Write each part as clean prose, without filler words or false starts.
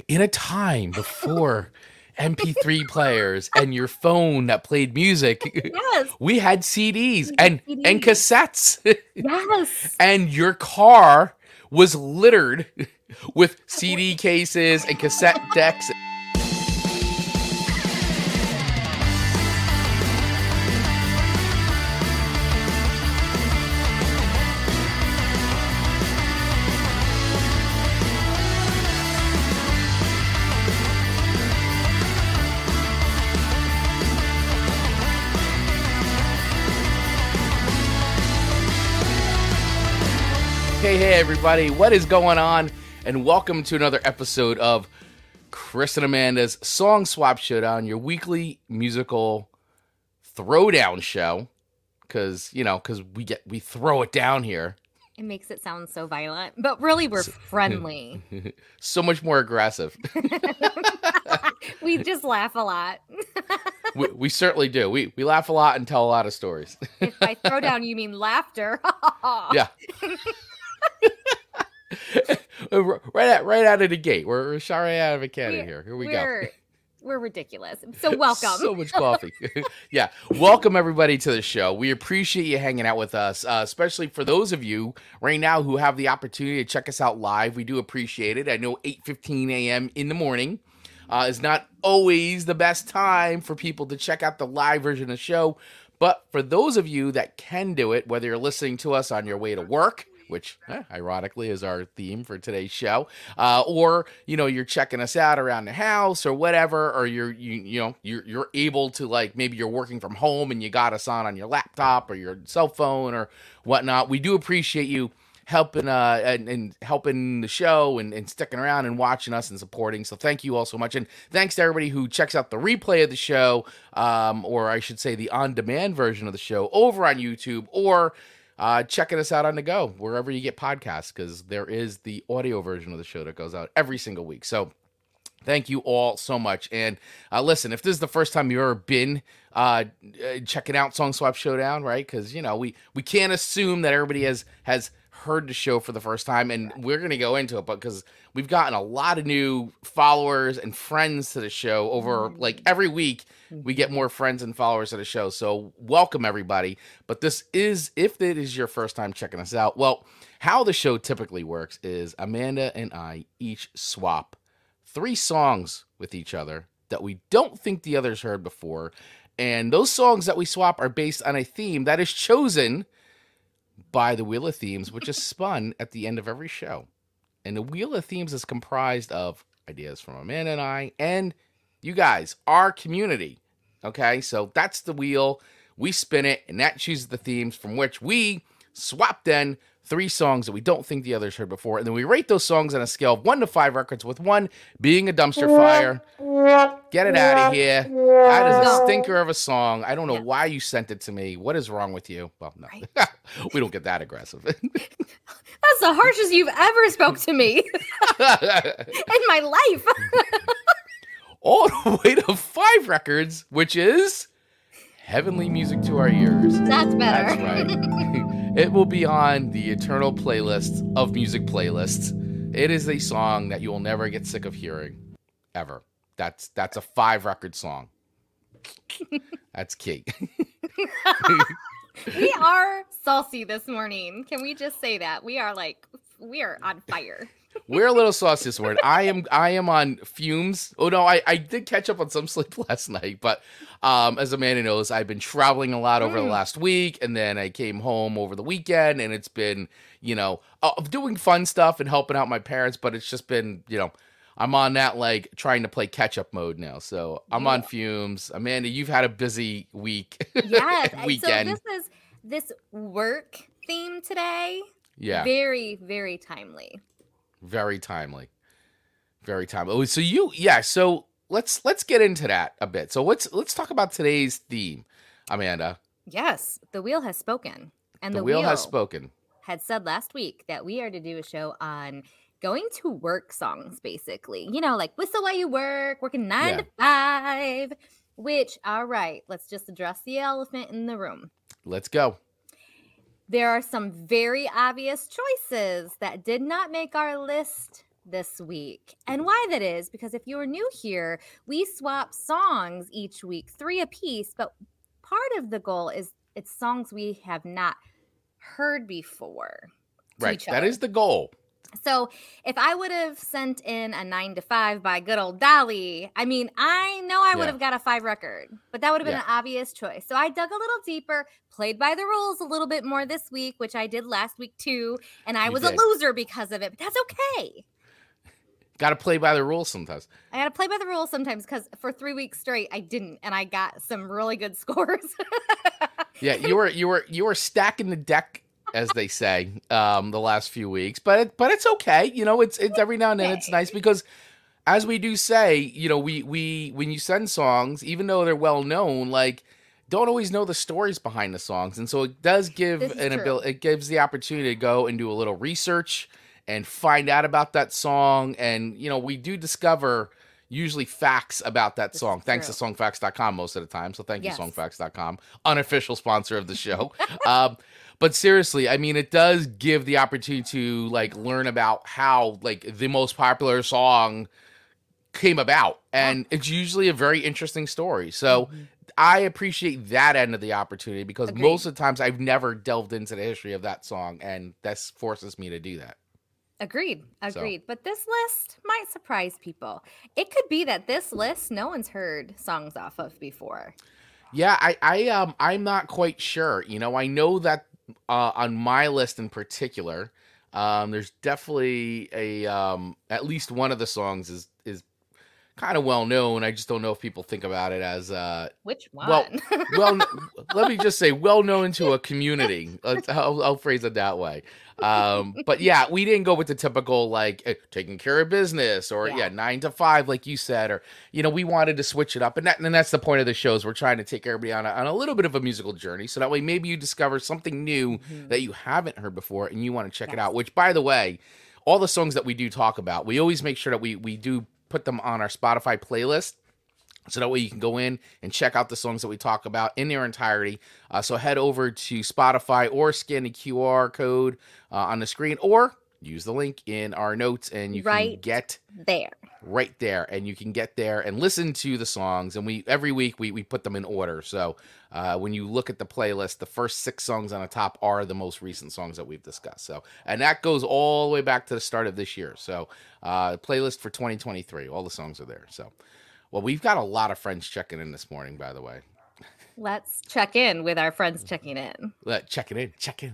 in a time before MP3 players and your phone that played music, Yes. we had CDs We and had and CDs. cassettes. Yes. And your car was littered with CD cases and cassette decks. Hey, everybody, what is going on? And welcome to another episode of Chris and Amanda's Song Swap Showdown, your weekly musical throwdown show. Because we throw it down here. It makes it sound so violent, but really we're friendly. So much more aggressive. We just laugh a lot. We certainly do. We laugh a lot and tell a lot of stories. If by throwdown you mean laughter. Yeah. right out of the gate. We're sorry out of a cannon here. Here we go. We're ridiculous. So welcome. So much coffee. Yeah. Welcome everybody to the show. We appreciate you hanging out with us, especially for those of you right now who have the opportunity to check us out live. We do appreciate it. I know 8:15 a.m. in the morning is not always the best time for people to check out the live version of the show. But for those of you that can do it, whether you're listening to us on your way to work, which ironically is our theme for today's show, or you're checking us out around the house or whatever, or you're able to, like, maybe you're working from home and you got us on your laptop or your cell phone or whatnot. We do appreciate you helping and helping the show and sticking around and watching us and supporting. So thank you all so much, and thanks to everybody who checks out the replay of the show, or I should say the on-demand version of the show over on YouTube, or checking us out on the go, wherever you get podcasts, because there is the audio version of the show that goes out every single week. So thank you all so much. And listen, if this is the first time you've ever been checking out Song Swap Showdown, right? Because, we can't assume that everybody has heard the show for the first time, and we're going to go into it, because we've gotten a lot of new followers and friends to the show over, like, every week. We get more friends and followers to the show, so welcome everybody. But this is, if it is your first time checking us out, well, how the show typically works is Amanda and I each swap 3 songs with each other that we don't think the others heard before, and those songs that we swap are based on a theme that is chosen by the Wheel of Themes, which is spun at the end of every show. And the Wheel of Themes is comprised of ideas from Amanda and I and you guys, our community. Okay, so that's the wheel. We spin it, and that chooses the themes from which we swap then 3 songs that we don't think the others heard before. And then we rate those songs on a scale of 1 to 5 records, with 1 being a dumpster fire. Get it out of here. That is a stinker of a song. I don't know why you sent it to me. What is wrong with you? Well, no. Right. We don't get that aggressive. That's the harshest you've ever spoke to me in my life. All the way to 5 records, which is heavenly music to our ears. That's better. That's right. It will be on the eternal playlist of music playlists. It is a song that you will never get sick of hearing, ever. That's a 5 record song. That's key. We are saucy this morning. Can we just say that? We are on fire. We're a little saucy this morning. I am on fumes. Oh no, I did catch up on some sleep last night, but as Amanda knows, I've been traveling a lot over the last week, and then I came home over the weekend, and it's been, doing fun stuff and helping out my parents, but it's just been, I'm on that, like, trying to play catch up mode now. So I'm on fumes. Amanda, you've had a busy week. Yes. Weekend. So this work theme today. Yeah. Very, very timely. Very timely. Very timely. So let's get into that a bit. So let's talk about today's theme, Amanda. Yes, the wheel has spoken. And the wheel has spoken. Had said last week that we are to do a show on going to work songs, basically. Like Whistle While You Work, working 9 to 5, which, all right, let's just address the elephant in the room. Let's go. There are some very obvious choices that did not make our list this week. And why that is, because if you're new here, we swap songs each week, 3 apiece, but part of the goal is it's songs we have not heard before. Right. That is the goal. So if I would have sent in a 9 to 5 by good old Dolly, I mean, I know I would have got a 5 record, but that would have been an obvious choice. So I dug a little deeper, played by the rules a little bit more this week, which I did last week too. And I was a loser because of it, but that's okay. Got to play by the rules sometimes. I got to play by the rules sometimes because for 3 weeks straight, I didn't. And I got some really good scores. Yeah, you were stacking the deck, as they say, the last few weeks, but it's okay. You know, it's every now and then it's nice because, as we do say, you know, we when you send songs, even though they're well known, like, don't always know the stories behind the songs, and so it does give it gives the opportunity to go and do a little research and find out about that song, and you know, we do discover usually facts about that song, thanks to songfacts.com most of the time. So thank you, songfacts.com, unofficial sponsor of the show. But seriously, I mean, it does give the opportunity to like learn about how like the most popular song came about. And it's usually a very interesting story. So I appreciate that end of the opportunity because most of the times I've never delved into the history of that song. And this forces me to do that. Agreed. So. But this list might surprise people. It could be that this list, no one's heard songs off of before. Yeah, I'm not quite sure. You know, I know that on my list in particular, there's definitely a at least one of the songs is kind of well known. I just don't know if people think about it as which one? Well, let me just say, well known to a community. I'll phrase it that way. But yeah, we didn't go with the typical like taking care of business or 9 to 5, like you said, or you know, we wanted to switch it up, and that's the point of the shows. We're trying to take everybody on a little bit of a musical journey, so that way maybe you discover something new that you haven't heard before, and you want to check it out. Which, by the way, all the songs that we do talk about, we always make sure that we do put them on our Spotify playlist. So that way you can go in and check out the songs that we talk about in their entirety. So head over to Spotify or scan the QR code on the screen or use the link in our notes and you can get there. Right there. And you can get there and listen to the songs. And every week we put them in order. So when you look at the playlist, the first 6 songs on the top are the most recent songs that we've discussed. So, and that goes all the way back to the start of this year. So playlist for 2023, all the songs are there. So. Well, we've got a lot of friends checking in this morning, by the way. Let's check in with our friends checking in. Check in.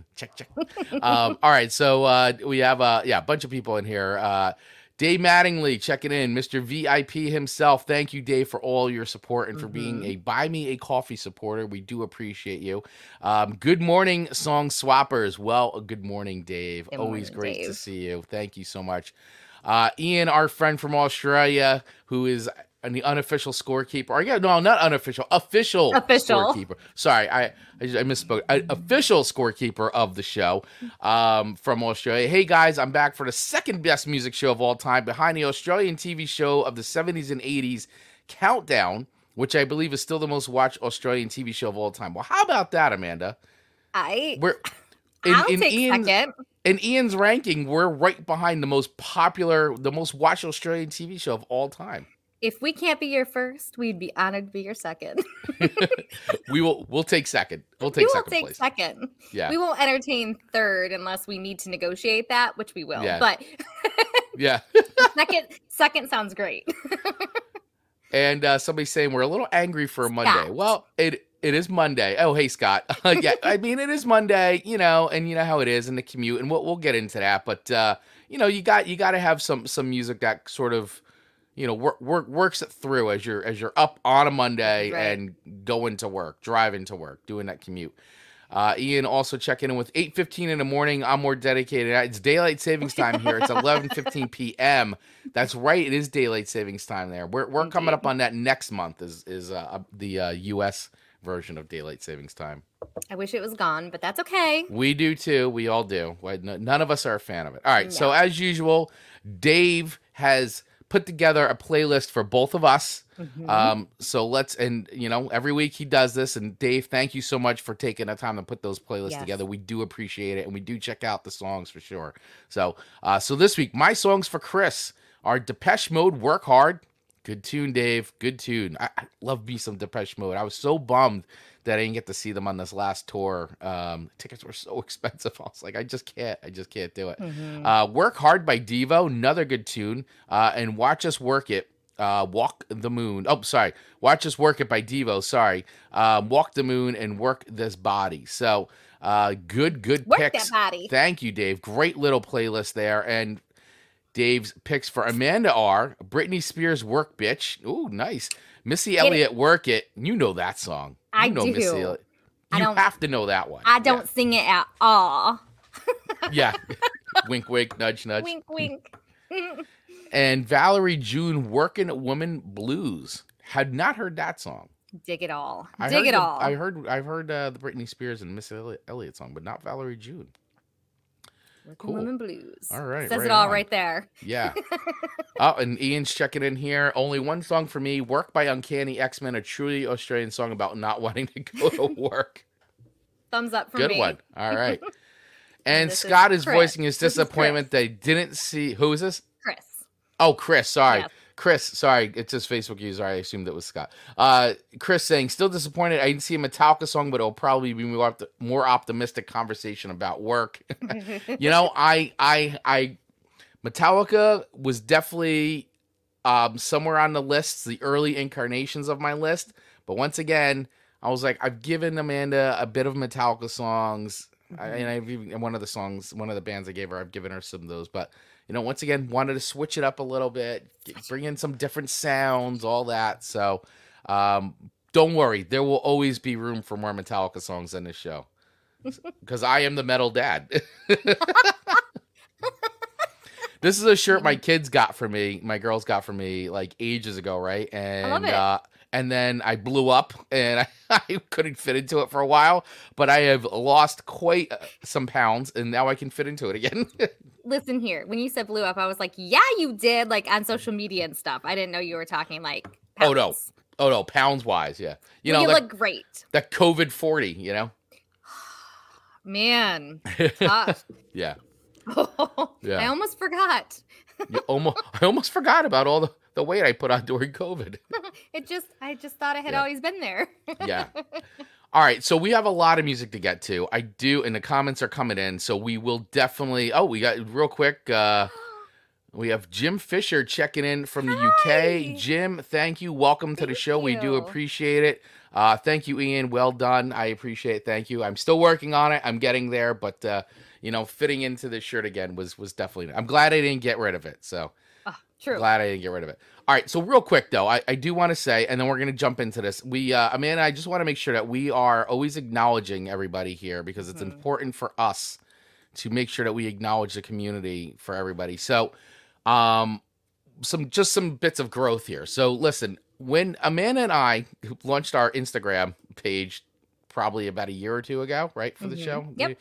All right, so we have a bunch of people in here. Dave Mattingly checking in, Mr. VIP himself. Thank you, Dave, for all your support and for being a Buy Me a Coffee supporter. We do appreciate you. Good morning, Song Swappers. Well, good morning, Dave. Always great to see you. Thank you so much. Ian, our friend from Australia, who is the unofficial scorekeeper. No, not unofficial. Official scorekeeper. Sorry, I misspoke. Official scorekeeper of the show from Australia. Hey, guys, I'm back for the second best music show of all time, behind the Australian TV show of the 70s and 80s, Countdown, which I believe is still the most watched Australian TV show of all time. Well, how about that, Amanda? I'll take second. In Ian's ranking, we're right behind the most popular, the most watched Australian TV show of all time. If we can't be your first, we'd be honored to be your second. We'll take second. We'll take second. Yeah. We won't entertain third unless we need to negotiate that, which we will. Yeah. But yeah. second sounds great. And somebody's saying we're a little angry for a Monday. Well, it is Monday. Oh, hey, Scott. Yeah, I mean, it is Monday, you know, and you know how it is in the commute, and we'll get into that. But you know, you got to have some music that sort of, you know, works it through as you're up on a Monday and going to work, driving to work, doing that commute. Ian also checking in with 8:15 in the morning. I'm more dedicated. It's daylight savings time here. It's 11:15 p.m. That's right. It is daylight savings time there. We're coming up on that next month is the U.S. version of daylight savings time. I wish it was gone, but that's okay. We do too. We all do. None of us are a fan of it. All right. No. So as usual, Dave has put together a playlist for both of us. Mhm. So every week he does this. And Dave, thank you so much for taking the time to put those playlists Yes. together. We do appreciate it, and we do check out the songs for sure. So this week, my songs for Chris are Depeche Mode, Work Hard. Good tune, Dave. Good tune. I love me some Depeche Mode. I was so bummed that I didn't get to see them on this last tour. Tickets were so expensive. I was like, I just can't do it. Mhm. Work Hard by Devo, another good tune. And Watch Us Work It. Walk the Moon. Oh, sorry. Watch Us Work It by Devo. Sorry. Walk the Moon and Work This Body. So good Work picks. that body. Thank you, Dave. Great little playlist there. And Dave's picks for Amanda are Britney Spears, Work Bitch. Ooh, nice. Missy Elliott, Work It. You know that song. I You know do. Missy Elliott. I You don't- have to know that one. I don't sing it at all. Yeah. Wink, wink, nudge, nudge. Wink, wink. And Valerie June, Workin' Woman Blues. Had not heard that song. Dig it all. I've Dig it all. heard the Britney Spears and Missy Elliott song, but not Valerie June. Working Women Blues. All right. Says right it all on. right there. Yeah. Oh, and Ian's checking in here. Only one song for me. Work by Uncanny X-Men, a truly Australian song about not wanting to go to work. Thumbs up for Good me. one. All right. And this is Scott is Chris. voicing his This is disappointment Chris. they didn't see. Who is this? Chris. Oh, Chris. Sorry. Yes. Chris. Sorry. It's his Facebook user. I assumed it was Scott. Chris saying, still disappointed. I didn't see a Metallica song, but it'll probably be more optimistic conversation about work. You know, I Metallica was definitely somewhere on the list, the early incarnations of my list. But once again, I was like, I've given Amanda a bit of Metallica songs. And I've even one of the bands I gave her, I've given her some of those. But once again, wanted to switch it up a little bit, bring in some different sounds, all that. So don't worry, there will always be room for more Metallica songs in this show, because I am the metal dad. This is a shirt my kids got for me, my girls got for me like ages ago, right? And I love it. And then I blew up and I couldn't fit into it for a while, but I have lost quite some pounds and now I can fit into it again. Listen here. When you said blew up, I was like, yeah, you did, like on social media and stuff. I didn't know you were talking like pounds. Oh no, pounds wise, yeah. You look great. That COVID 40, Man. Tough. Yeah. Yeah. I almost forgot. I almost forgot about all the weight I put on during COVID. I just thought it had always been there. Yeah. All right, so we have a lot of music to get to. I do, and the comments are coming in, so we will definitely. Oh, we got real quick. We have Jim Fisher checking in from the UK. Jim, thank you. Welcome to the show. We do appreciate it. Thank you, Ian. Well done. I appreciate it. Thank you. I'm still working on it. I'm getting there, but fitting into this shirt again was definitely. I'm glad I didn't get rid of it. So. True. Glad I didn't get rid of it. All right, so real quick though, I do want to say, and then we're going to jump into this. Amanda, I just want to make sure that we are always acknowledging everybody here, because it's important for us to make sure that we acknowledge the community for everybody. So, some bits of growth here. So listen, when Amanda and I launched our Instagram page probably about a year or two ago, right, for the show. Yep.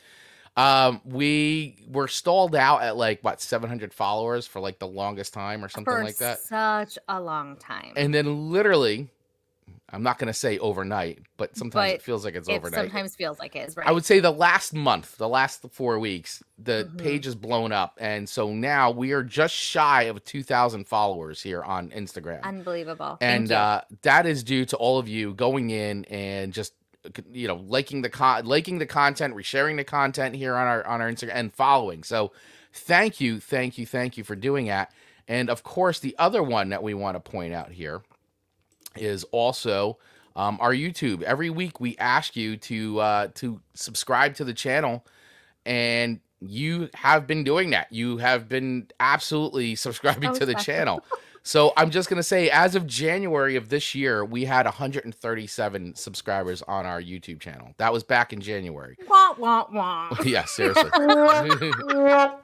We were stalled out at 700 followers for the longest time or something like that. Such a long time. And then literally, I'm not going to say overnight, but sometimes it feels like it's overnight. Sometimes feels like it is, right? I would say the last 4 weeks, the page is blown up. And so now we are just shy of 2,000 followers here on Instagram. Unbelievable. And that is due to all of you going in and just liking the content, resharing the content here on our Instagram and following. So thank you for doing that. And of course, the other one that we want to point out here is also our YouTube. Every week we ask you to subscribe to the channel, and you have been doing that. You have been absolutely subscribing to the channel. So I'm just going to say, as of January of this year, we had 137 subscribers on our YouTube channel. That was back in January. Wah, wah, wah. Yeah, seriously. And that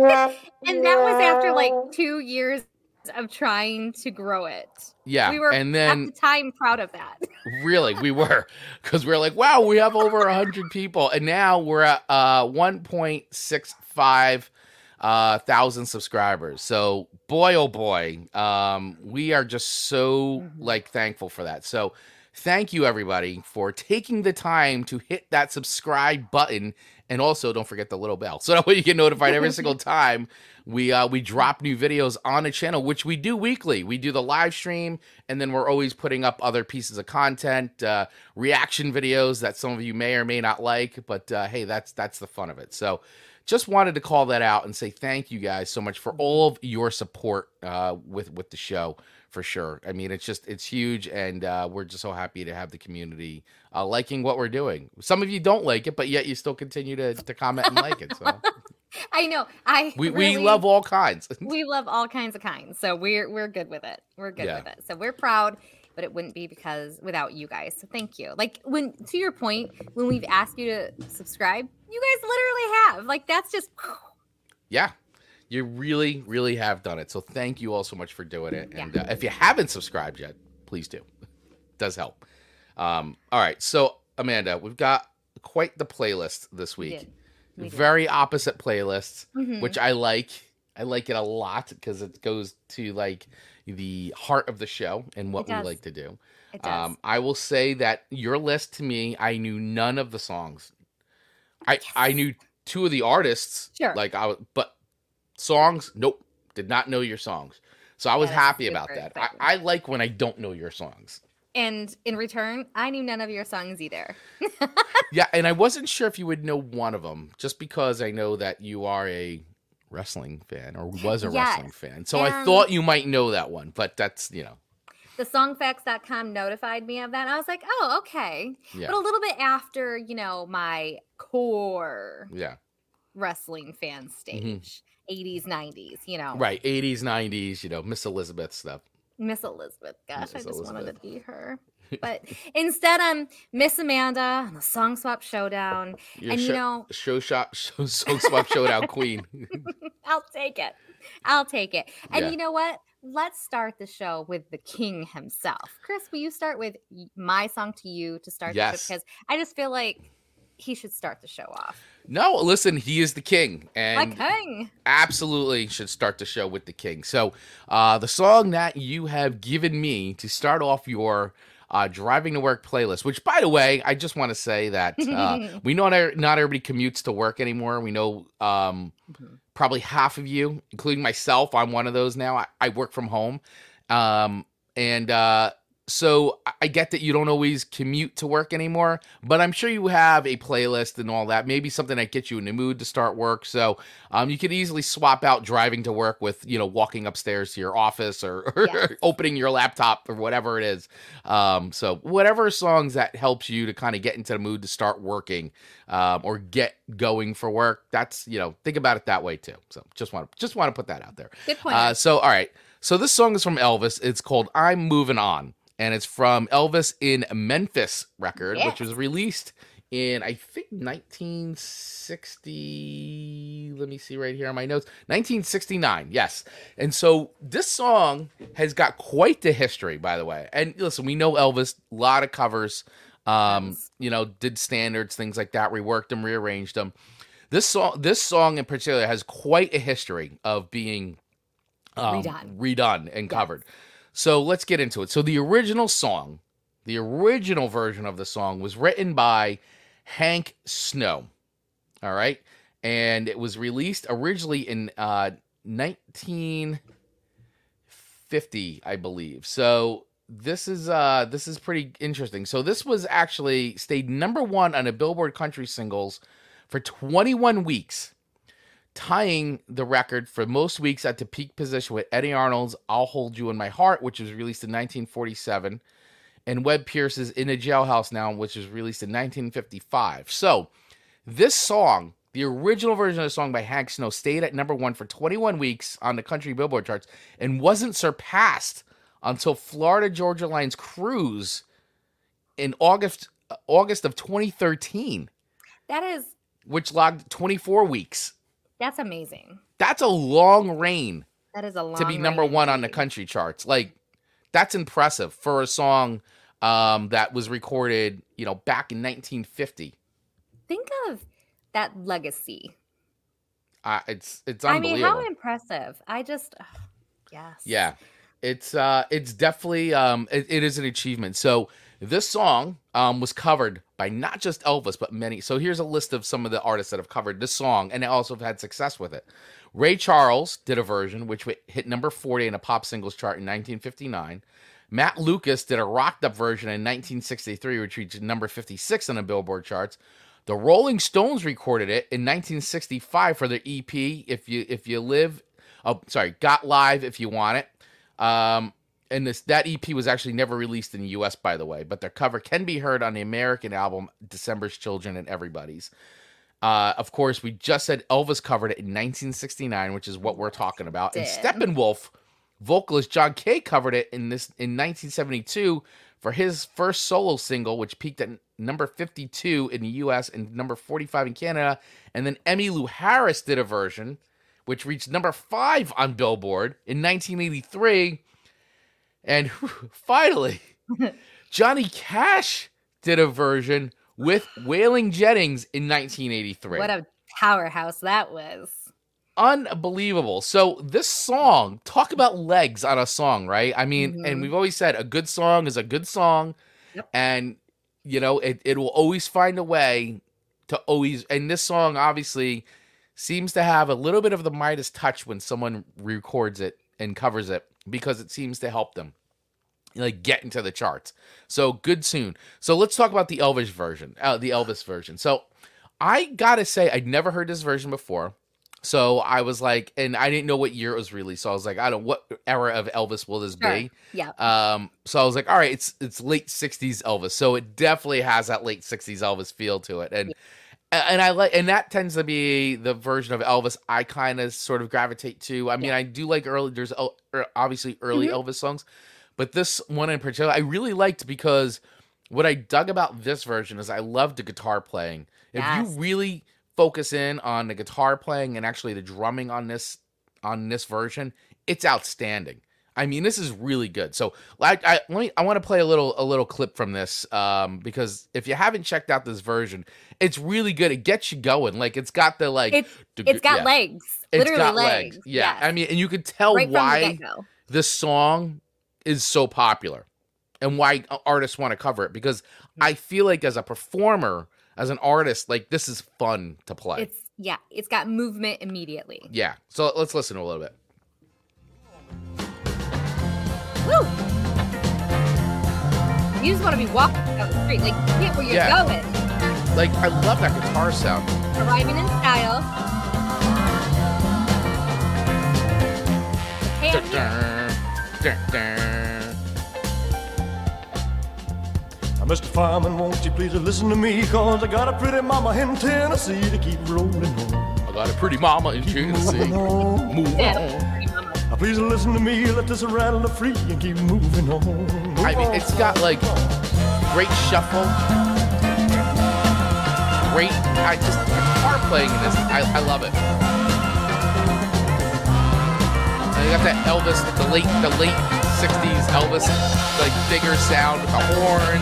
was after 2 years of trying to grow it. Yeah. We were and then, at the time proud of that. Really, we were. Because we were like, wow, we have over 100 people. And now we're at 1.65 1,000 subscribers. So boy, oh boy, we are just so like thankful for that. So thank you everybody for taking the time to hit that subscribe button, and also don't forget the little bell so that way you get notified every single time we drop new videos on the channel, which we do weekly. We do the live stream, and then we're always putting up other pieces of content, reaction videos that some of you may or may not like, but hey, that's the fun of it. So just wanted to call that out and say thank you guys so much for all of your support with the show, for sure. I mean, it's huge, and we're just so happy to have the community liking what we're doing. Some of you don't like it, but yet you still continue to comment and like it. So I know. We love all kinds. We love all kinds of kinds. So we're good with it. We're good with it. So we're proud, but it wouldn't be without you guys. So thank you. Like, to your point, when we've asked you to subscribe, you guys literally have. Like, that's just yeah. You really, really have done it. So thank you all so much for doing it. And if you haven't subscribed yet, please do. It does help. All right. So, Amanda, we've got quite the playlist this week. Very opposite playlists, which I like. I like it a lot because it goes to like the heart of the show and what we like to do. It does. I will say that your list, to me, I knew none of the songs. I knew two of the artists. Sure. But songs, nope, did not know your songs. So I was happy about that. I like when I don't know your songs. And in return, I knew none of your songs either. Yeah, and I wasn't sure if you would know one of them, just because I know that you are a wrestling fan, or was a wrestling fan. So I thought you might know that one, but that's, the songfacts.com notified me of that. And I was like, oh, okay. Yeah. But a little bit after, my core wrestling fan stage. 80s, 90s, Right, 80s, 90s, Miss Elizabeth stuff. Miss Elizabeth. Gosh, I just wanted to be her. But instead, I'm Miss Amanda on the Song Swap Showdown. Song Swap Showdown queen. I'll take it. And you know what? Let's start the show with the king himself. Chris, will you start with my song to you to start the show? Because I just feel like he should start the show off. No, listen, he is the king. And my king. Absolutely should start the show with the king. So the song that you have given me to start off your driving to work playlist, which, by the way, I just want to say that we know not everybody commutes to work anymore. We know probably half of you, including myself, I'm one of those now. I work from home. So I get that you don't always commute to work anymore, but I'm sure you have a playlist and all that, maybe something that gets you in the mood to start work. So you could easily swap out driving to work with, walking upstairs to your office or opening your laptop or whatever it is. So whatever songs that helps you to kind of get into the mood to start working or get going for work, that's, think about it that way too. So just want to put that out there. Good point. So, all right. So this song is from Elvis. It's called I'm Moving On. And it's from Elvis in Memphis record, which was released in, I think, 1960. Let me see right here on my notes. 1969, yes. And so this song has got quite the history, by the way. And listen, we know Elvis, a lot of covers, did standards, things like that, reworked them, rearranged them. This song in particular has quite a history of being redone and covered. So let's get into it. So the original version of the song was written by Hank Snow. All right. And it was released originally in 1950, I believe. So this is pretty interesting. So this was actually stayed number one on the Billboard Country Singles for 21 weeks. Tying the record for most weeks at the peak position with Eddie Arnold's I'll Hold You in My Heart, which was released in 1947, and Webb Pierce's In a Jailhouse Now, which was released in 1955. So this song, the original version of the song by Hank Snow, stayed at number one for 21 weeks on the country Billboard charts and wasn't surpassed until Florida Georgia Line's Cruise in August of 2013. Which logged 24 weeks. That's amazing. That's a long reign. That is a long to be number one on the country charts. Like, that's impressive for a song that was recorded, back in 1950. Think of that legacy. It's I mean, how unbelievable. impressive. I just, yes. Yeah, it's definitely it is an achievement. So this song was covered by not just Elvis but many. So here's a list of some of the artists that have covered this song and also have had success with it. Ray Charles did a version which hit number 40 in a pop singles chart in 1959. Matt Lucas did a rocked up version in 1963 which reached number 56 on the Billboard charts. The Rolling Stones recorded it in 1965 for their EP If You Live. Oh, sorry, Got Live If You Want It. And that EP was actually never released in the US, by the way, but their cover can be heard on the American album December's Children and Everybody's. Of course, we just said Elvis covered it in 1969, which is what we're talking about. And Steppenwolf vocalist John Kay covered it in 1972 for his first solo single, which peaked at number 52 in the US and number 45 in Canada. And then Emmylou Harris did a version which reached number 5 on Billboard in 1983. And finally, Johnny Cash did a version with Waylon Jennings in 1983. What a powerhouse that was. Unbelievable. So this song, talk about legs on a song, right? I mean, and we've always said a good song is a good song. Yep. And, you know, it will always find a way to always, and this song obviously seems to have a little bit of the Midas touch when someone records it and covers it because it seems to help them like get into the charts. So good tune. So let's talk about the Elvis version. So I gotta say, I'd never heard this version before. So I was like, and I didn't know what year it was released. So I was like, I don't know what era of Elvis will this be. Yeah. So I was like, all right, it's late 60s Elvis. So it definitely has that late 60s Elvis feel to it. And I like, and that tends to be the version of Elvis I kind of sort of gravitate to. I mean, I do like there's obviously early Elvis songs, but this one in particular I really liked because what I dug about this version is I love the guitar playing. If you really focus in on the guitar playing and actually the drumming on this version, it's outstanding. I mean, this is really good. So I want to play a little clip from this because if you haven't checked out this version, it's really good. It gets you going. Like it's got the it's got legs. It's literally got legs. Yeah. Yes. I mean, and you could tell right why this song is so popular and why artists want to cover it because I feel like as a performer, as an artist, like this is fun to play. It's got movement immediately. Yeah. So let's listen to a little bit. Woo! You just want to be walking down the street, like get where you're going. Like I love that guitar sound. Arriving in style. Mr. Fireman, won't you please listen to me? Cause I got a pretty mama in Tennessee to keep rolling on. I got a pretty mama in Tennessee. Move on. Please listen to me, let this rattle free and keep moving on. I mean, it's got like great shuffle, great, guitar playing in this. I love it. And you got that Elvis, the late 60s Elvis, like bigger sound with the horn.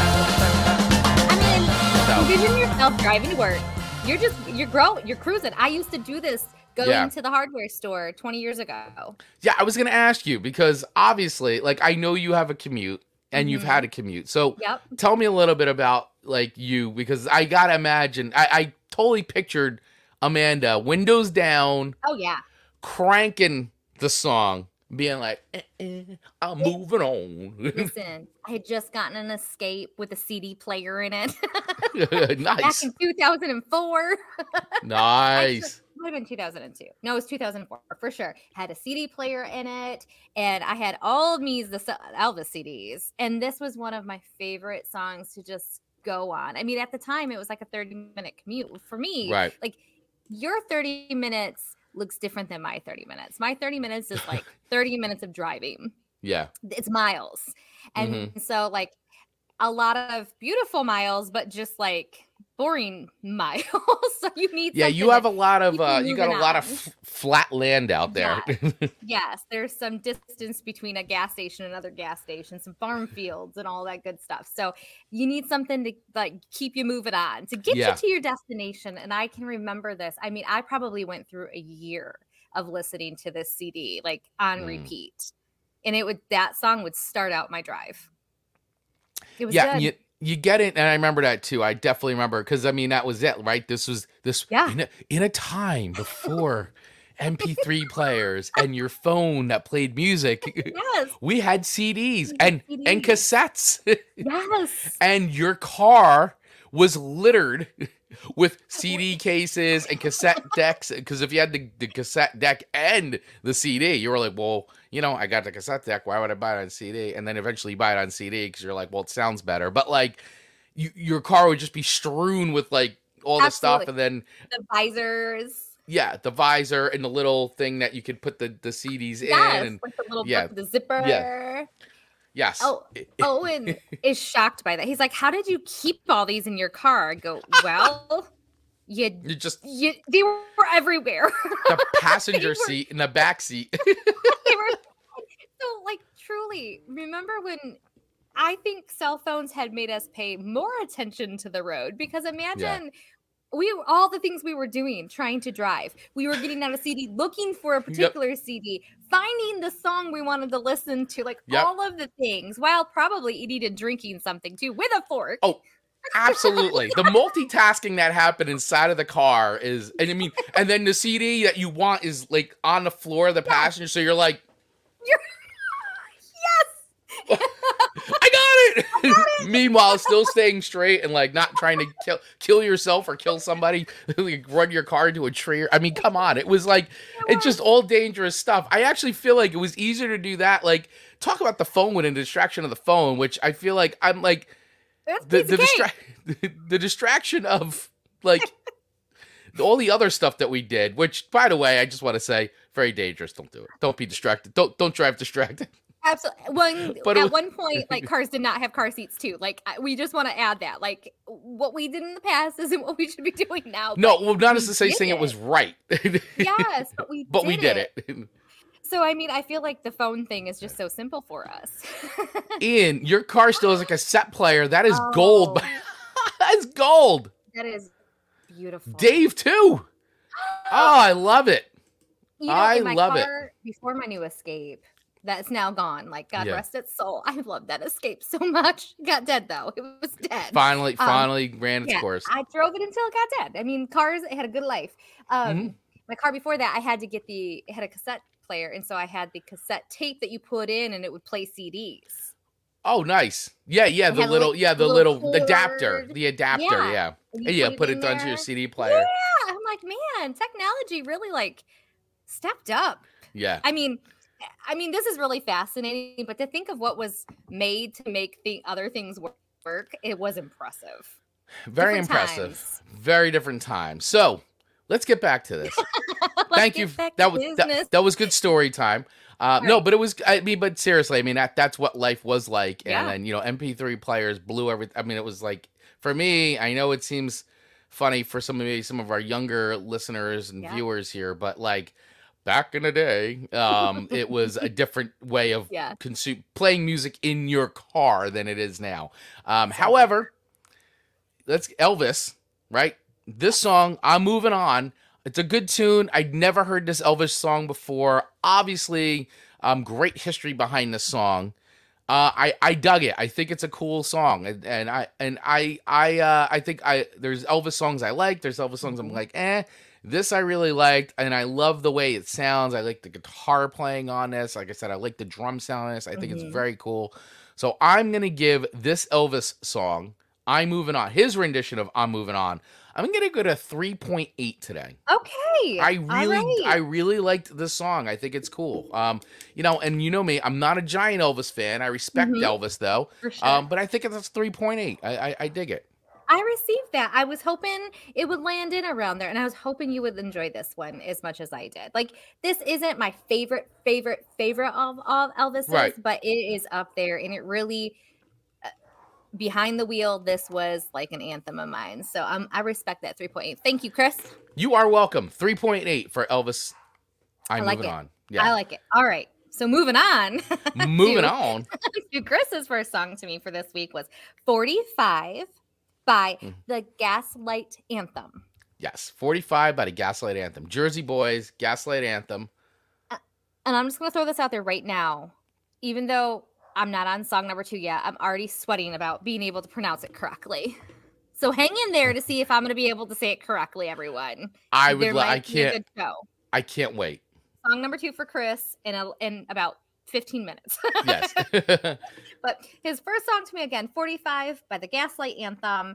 I mean, envision yourself driving to work. You're cruising. I used to do this. Going to the hardware store 20 years ago. Yeah, I was going to ask you because obviously, like, I know you have a commute and you've had a commute. So tell me a little bit about, like, you because I got to imagine, I totally pictured Amanda, windows down. Oh, yeah. Cranking the song, being like, I'm moving on. Listen, I had just gotten an Escape with a CD player in it. Nice. Back in 2004. Nice. Might have been 2002. No, it was 2004 for sure. Had a CD player in it, and I had all of the Elvis CDs. And this was one of my favorite songs to just go on. I mean, at the time, it was like a 30-minute commute for me. Right. Like your 30 minutes looks different than my 30 minutes. My 30 minutes is like 30 minutes of driving. Yeah. It's miles, and so like a lot of beautiful miles, but just like boring miles. So you need Yeah, something you have to a lot of keep you you got a moving lot of on. flat land out there. Yes. Yes, there's some distance between a gas station and another gas station, some farm fields and all that good stuff. So you need something to like keep you moving on, to get you Yeah. to your destination. And I can remember this. I mean, I probably went through a year of listening to this CD like on Mm. repeat. And that song would start out my drive. It was Yeah, good. you get it, and I remember that too. I definitely remember because I mean that was it, right? This was Yeah. in a time before MP3 players and your phone that played music. Yes. We had CDs We and had CDs. cassettes, Yes. and your car was littered with CD cases and cassette decks. Because if you had the cassette deck and the CD, you were like, well, you know, I got the cassette deck. Why would I buy it on CD? And then eventually you buy it on CD because you're like, well, it sounds better. But like, your car would just be strewn with like all the stuff, Absolutely. and then The visors. yeah, the visor and the little thing that you could put the CDs in, Yes, and like the little yeah, book, the zipper. yes. Oh, Owen is shocked by that. He's like, "How did you keep all these in your car?" I go, "Well, You just they were everywhere." the passenger were- seat and the back seat. They were so like truly. Remember when I think cell phones had made us pay more attention to the road, because imagine all the things we were doing trying to drive. We were getting out a CD, looking for a particular CD, finding the song we wanted to listen to, like all of the things, while probably eating and drinking something too with a fork. Oh, absolutely. The multitasking that happened inside of the car is, and I mean, and then the CD that you want is like on the floor of the passenger. So you're like, Yes. I got it. Meanwhile, still staying straight and like not trying to kill yourself or kill somebody, like run your car into a tree. I mean, come on. It was like, it's just all dangerous stuff. I actually feel like it was easier to do that. Like, talk about the phone with a distraction of the phone, which I feel like I'm like, the distraction of like all the other stuff that we did, which by the way, I just want to say, very dangerous. Don't do it. Don't be distracted. Don't drive distracted. Absolutely. But At one point, like, cars did not have car seats too. Like, we just want to add that. Like, what we did in the past isn't what we should be doing now. No, well, not necessarily saying it was right. Yes, but we did it. So, I mean, I feel like the phone thing is just so simple for us. Ian, your car still has a cassette player. That is gold. That's gold. That is beautiful. Dave, too. Oh, I love it. You know, I in my love car, before my new Escape, that's now gone. Like, God rest its soul. I love that Escape so much. It got dead, though. It was dead. Finally ran its course. I drove it until it got dead. I mean, cars, it had a good life. My car before that, I had to get it had a cassette player, and so I had the cassette tape that you put in, and it would play CDs. Oh, nice. Yeah, the little adapter. The adapter, yeah. And put it onto your CD player. Yeah, I'm like, man, technology really like stepped up. Yeah. I mean, this is really fascinating, but to think of what was made to make the other things work, it was impressive. Very impressive. Very different times. So let's get back to this. Thank you. That was good story time. No, but it was, I mean, but seriously, I mean, that's what life was like. And then, MP3 players blew everything. I mean, it was like, for me, I know it seems funny for some of our younger listeners and viewers here, but like back in the day, it was a different way of playing music in your car than it is now. However, Elvis, right? This song, I'm Moving On. It's a good tune. I'd never heard this Elvis song before. Obviously, great history behind the song. I dug it. I think it's a cool song, and I think there's Elvis songs I like. There's Elvis songs I'm like, This I really liked, and I love the way it sounds. I like the guitar playing on this. Like I said, I like the drum sound on this. I think it's very cool. So I'm gonna give this Elvis song, I'm Moving On, his rendition of I'm Moving On, I'm going to go to 3.8 today. Okay. I really liked this song. I think it's cool. And you know me, I'm not a giant Elvis fan. I respect Elvis though. For sure. But I think it's 3.8. I dig it. I received that. I was hoping it would land in around there, and I was hoping you would enjoy this one as much as I did. Like, this isn't my favorite of Elvis's, but it is up there, and it really behind the wheel, this was like an anthem of mine. So I respect that 3.8. Thank you, Chris. You are welcome. 3.8 for Elvis. I'm like moving it. on. Yeah. I like it. All right. So moving on. Moving on. To Chris's first song to me for this week was 45 by the Gaslight Anthem. Yes, 45 by the Gaslight Anthem. Jersey Boys, Gaslight Anthem. And I'm just going to throw this out there right now. Even though I'm not on song number 2 yet, I'm already sweating about being able to pronounce it correctly. So hang in there to see if I'm going to be able to say it correctly, everyone. I can't wait. Song number 2 for Chris in about 15 minutes. Yes. But his first song to me, again, 45 by the Gaslight Anthem.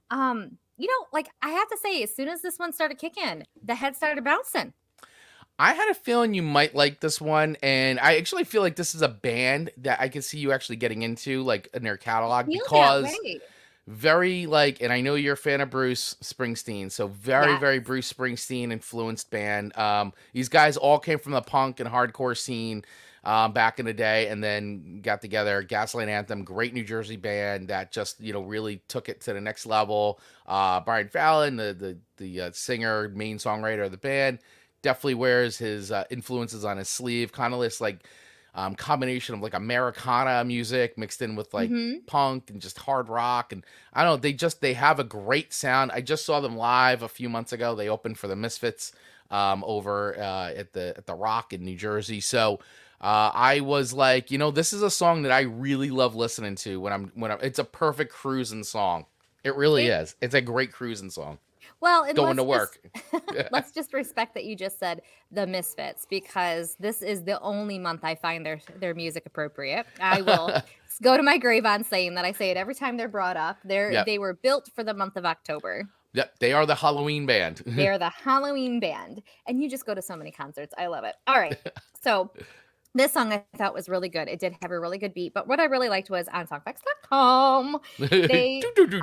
Like I have to say, as soon as this one started kicking, the head started bouncing. I had a feeling you might like this one, and I actually feel like this is a band that I can see you actually getting into, like, in their catalog, because very, like, and I know you're a fan of Bruce Springsteen, so very Bruce Springsteen influenced band. These guys all came from the punk and hardcore scene back in the day, and then got together. Gaslight Anthem, great New Jersey band that just, really took it to the next level. Brian Fallon, the singer, main songwriter of the band, definitely wears his influences on his sleeve, kind of this like combination of like Americana music mixed in with like punk and just hard rock. And I don't know, they have a great sound. I just saw them live a few months ago. They opened for the Misfits over at the Rock in New Jersey. So I was like, this is a song that I really love listening to when it's a perfect cruising song. It really is. It's a great cruising song. Well, going to work. Let's just respect that you just said the Misfits, because this is the only month I find their music appropriate. I will go to my grave on saying that. I say it every time they're brought up. They were built for the month of October. Yep, they are the Halloween band. They are the Halloween band, and you just go to so many concerts. I love it. All right, so this song I thought was really good. It did have a really good beat, but what I really liked was on songfacts.com. I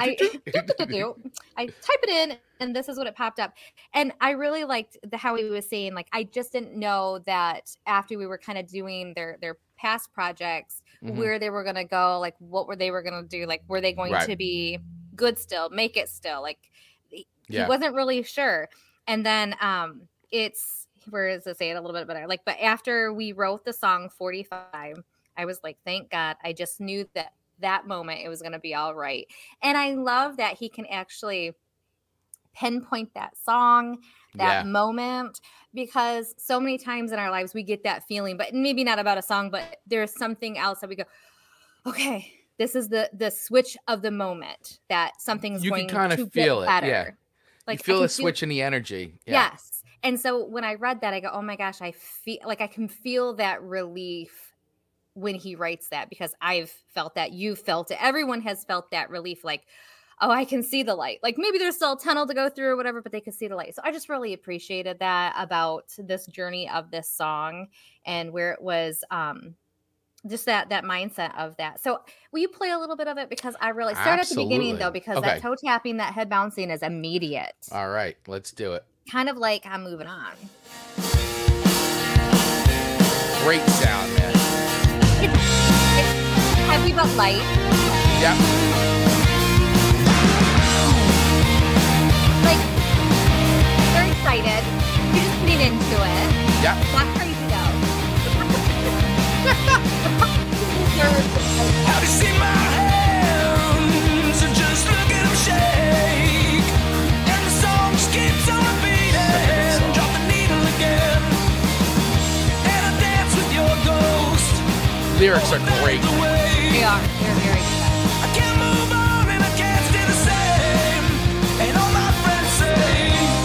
type it in, and this is what it popped up. And I really liked how he was saying, like, I just didn't know that after we were kind of doing their past projects, where they were going to go, like, what they were going to do, like, were they going to be good still, make it still? Like, he wasn't really sure. And then where does it say it a little bit better? Like, but after we wrote the song 45, I was like, thank God. I just knew that moment it was going to be all right. And I love that he can actually pinpoint that song, that moment, because so many times in our lives we get that feeling, but maybe not about a song, but there's something else that we go, okay, this is the switch of the moment that something's going to get feel better. Yeah. Like, you feel a switch in the energy. Yeah. Yes. And so when I read that, I go, oh my gosh, I feel like I can feel that relief when he writes that, because I've felt that, you've felt it. Everyone has felt that relief. Like, oh, I can see the light. Like, maybe there's still a tunnel to go through or whatever, but they could see the light. So I just really appreciated that about this journey of this song, and where it was just that mindset of that. So will you play a little bit of it? Because I really start at the beginning though, because that toe tapping, that head bouncing is immediate. All right, let's do it. Kind of like I'm moving on. Great sound, man. It's heavy but light. Yeah. Like, they're excited. You're just getting into it. Yeah. Not crazy though. Have you seen my hands? Just look at them shake. And the song just keeps on repeating. Drop the needle again. And I dance with your ghost. Lyrics are great. They are. They're very good. I can't move on and I can't stay the same. And all my friends say,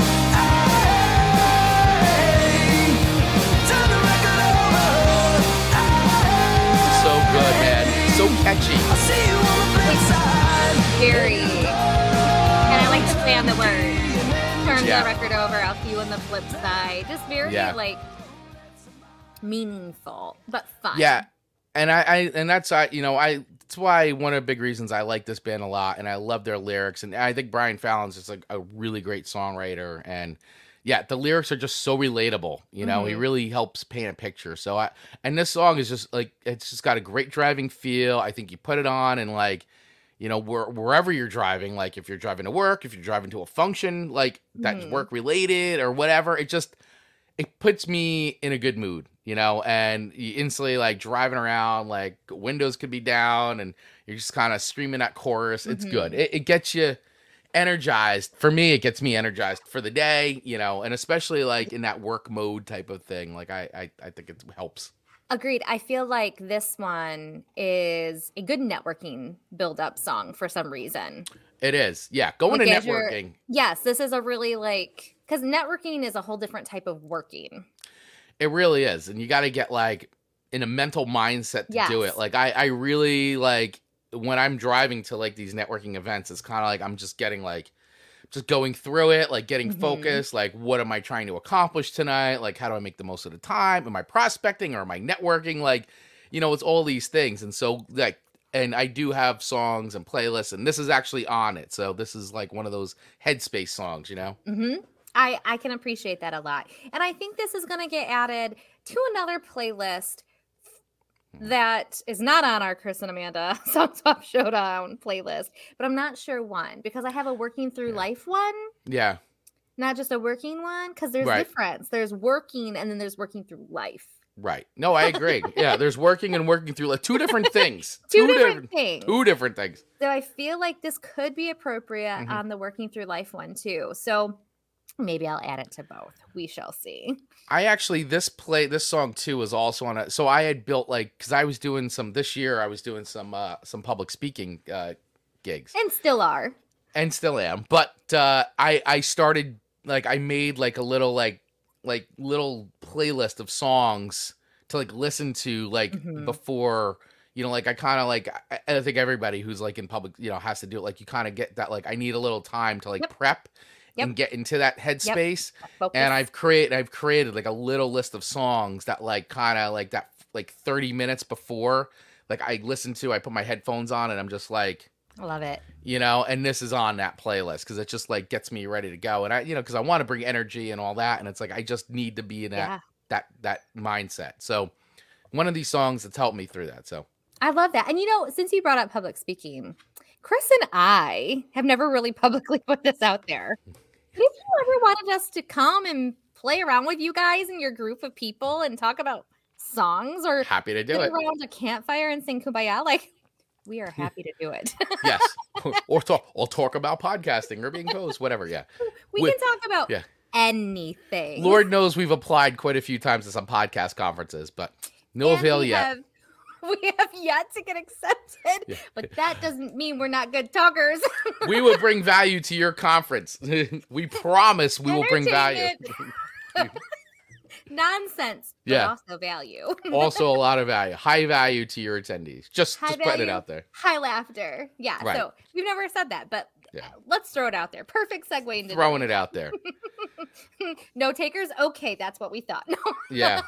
hey, turn the record over. So good, man. So catchy. I'll see you on the flip side. Very. And I like to play on the word. Turn the record over. I'll see you on the flip side. Just very like meaningful, but fun. Yeah. And that's why one of the big reasons I like this band a lot, and I love their lyrics, and I think Brian Fallon's just like a really great songwriter, and the lyrics are just so relatable. He really helps paint a picture. So and this song is just like, it's just got a great driving feel. I think you put it on and like, you know, wherever you're driving, like if you're driving to work, if you're driving to a function, like that's work related or whatever, it puts me in a good mood, you know, and you instantly like driving around, like windows could be down and you're just kind of screaming that chorus. It's good. It gets you energized. For me, it gets me energized for the day, you know, and especially like in that work mode type of thing. Like I think it helps. Agreed. I feel like this one is a good networking build-up song for some reason. It is. Yeah. Going Like, to as you're- networking. Yes, this is a really like, because networking is a whole different type of working. It really is. And you got to get like in a mental mindset to do Yes. it. Like I really like when I'm driving to like these networking events, it's kind of like I'm just getting like just going through it, like getting focused, like what am I trying to accomplish tonight? Like how do I make the most of the time? Am I prospecting or am I networking? Like, you know, it's all these things. And so like, and I do have songs and playlists and this is actually on it. So this is like one of those headspace songs, you know? I can appreciate that a lot. And I think this is going to get added to another playlist that is not on our Chris and Amanda Song Swap Showdown playlist, but I'm not sure one because I have a working through life one, Yeah. not just a working one, because there's Right. difference. There's working and then there's working through life. Right. No, I agree. Yeah. There's working and working through like two different things. Two different things. Two different things. So I feel like this could be appropriate on the working through life one too. So maybe I'll add it to both. We shall see. I actually this song too was also on it. So I had built like because I was doing some this year. I was doing some public speaking gigs And still are. and still am. But I started like I made like a little like little playlist of songs to like listen to like before. You know, like I kind of like I think everybody who's like in public, you know, has to do it. Like you kind of get that like I need a little time to like prep. And get into that headspace. Focus. And I've created like a little list of songs that like kind of like that like 30 minutes before like I listen to, I put my headphones on and I'm just like, I love it. you know, and this is on that playlist because it just like gets me ready to go. And I, you know, because I want to bring energy and all that. And it's like I just need to be in that mindset. So one of these songs that's helped me through that. So I love that. And you know, since you brought up public speaking, Chris and I have never really publicly put this out there. If you ever wanted us to come and play around with you guys and your group of people and talk about songs or happy to do sit it. around a campfire and sing Kumbaya, like we are happy to do it. Yes. or talk about podcasting or being host, whatever. Yeah. We With- can talk about yeah. anything. Lord knows we've applied quite a few times to some podcast conferences, but no And avail we yet. we have yet to get accepted, Yeah. but that doesn't mean we're not good talkers. We will bring value to your conference. We promise we will bring value. Nonsense, but Yeah. also value. Also a lot of value. High value to your attendees. Just High putting it value, out there. High laughter. Yeah. Right. So we've never said that, but Yeah. let's throw it out there. Perfect segue into Throwing it out there. no takers. Okay, that's what we thought. No. Yeah.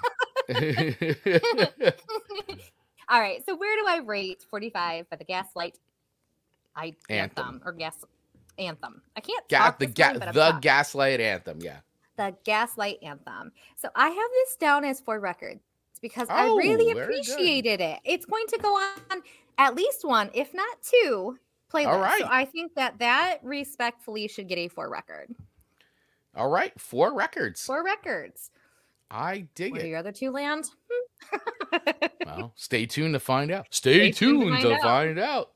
All right. So where do I rate 45 by the Gaslight Anthem or Gas Anthem? I can't talk this morning, but I'm shocked. Gaslight Anthem. Yeah. The Gaslight Anthem. So I have this down as 4 records because I Oh, really very good. appreciated it. It's going to go on at least 1, if not 2, playlists. All right. So I think that respectfully should get a 4 record. All right. 4 records. 4 records. I dig Where do it. your other 2 land? Well, stay tuned to find out. Stay tuned to find out.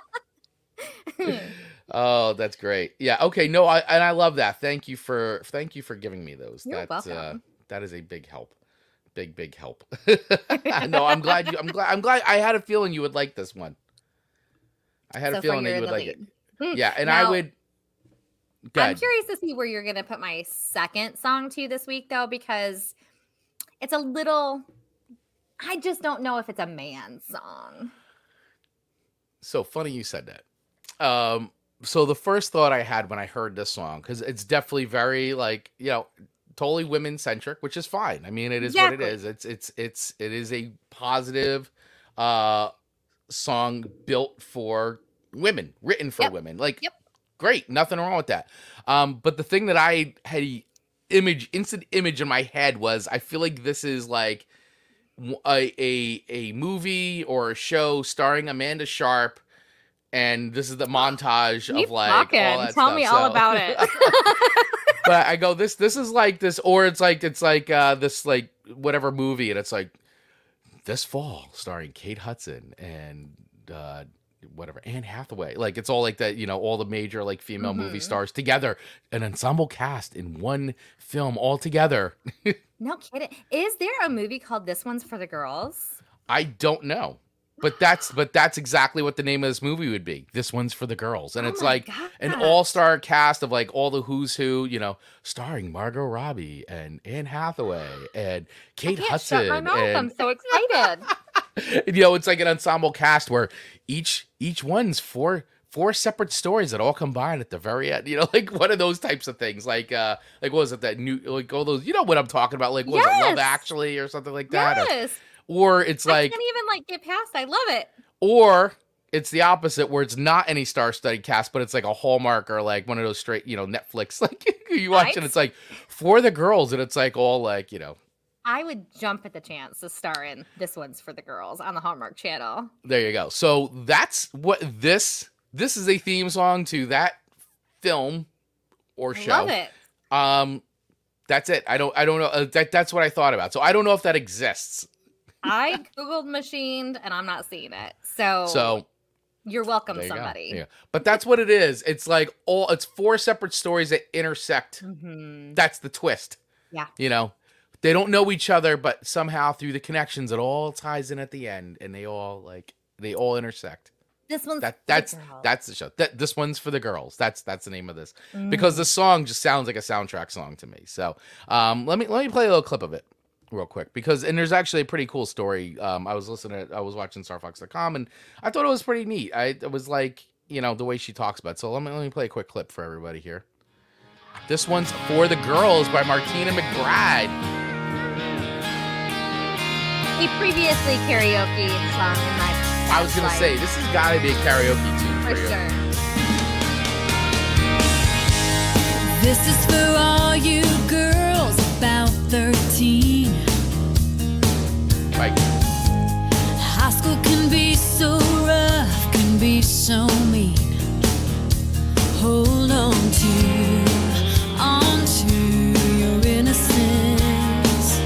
Oh, that's great. Yeah. Okay. No, I love that. Thank you for giving me those. You're That's welcome. that is a big help. Big help. No, I'm glad I had a feeling you would like this one. I had So a far, feeling that you're you in would the like it. lead. Yeah, and I Now, would Go I'm ahead. curious to see where you're going to put my second song to this week, though, because it's a little. I just don't know if it's a man song. So funny you said that. So the first thought I had when I heard this song, because it's definitely very like, you know, totally women centric, which is fine. I mean, it is what it Exactly. is. It is a positive song built for women, written for Yep. women. Like, Yep. great, nothing wrong with that. But the thing that I had instant image in my head was, I feel like this is like a movie or a show starring Amanda Sharp and this is the montage Keep of like talking. all that Tell stuff. me all So- about it. But I go, this is like this, or it's like this like whatever movie, and it's like this fall starring Kate Hudson and whatever Anne Hathaway. Like it's all like that, you know, all the major like female movie stars together, an ensemble cast in one film all together. No kidding. Is there a movie called This One's for the Girls? I don't know. But that's exactly what the name of this movie would be. This one's for the girls. And Oh it's my like an gosh. all-star cast of like all the who's who, you know, starring Margot Robbie and Anne Hathaway and Kate I can't Hudson. shut my mouth. I'm And, so excited. you know, it's like an ensemble cast where each one's four separate stories that all combine at the very end. You know, like one of those types of things. Like what was it, that new, like all those, you know what I'm talking about? Like, was it Love Yes. Actually or something like that? Yes. Or it's I like, can't even like get past. I love it. or it's the opposite where it's not any star-studded cast, but it's like a Hallmark or like one of those straight, you know, Netflix. Like you watch Nice. and it's like for the girls, and it's like all like, you know, I would jump at the chance to star in This One's for the Girls on the Hallmark Channel. there you go. So that's what this is a theme song to that film or show. Love it. That's it. I don't know. That's what I thought about. So I don't know if that exists. I Googled machined and I'm not seeing it. So, So you're welcome, there you go. somebody. Yeah. But that's what it is. It's like it's four separate stories that intersect. Hmm. That's the twist. Yeah. You know, they don't know each other, but somehow through the connections, it all ties in at the end, and they all intersect. This one's That's for the girls. that's the show. This one's for the girls. That's the name of this, Mm. because the song just sounds like a soundtrack song to me. So let me play a little clip of it real quick, and there's actually a pretty cool story. I was watching StarFox.com, and I thought it was pretty neat. It was like, you know, the way she talks about it. So let me play a quick clip for everybody here. This one's For the Girls by Martina McBride. He previously karaoke song in my I was gonna life, say, this has got to be a karaoke tune for for you. sure. This is for all you girls about 13. Like, High school can be so rough, can be so mean. Hold on to your innocence.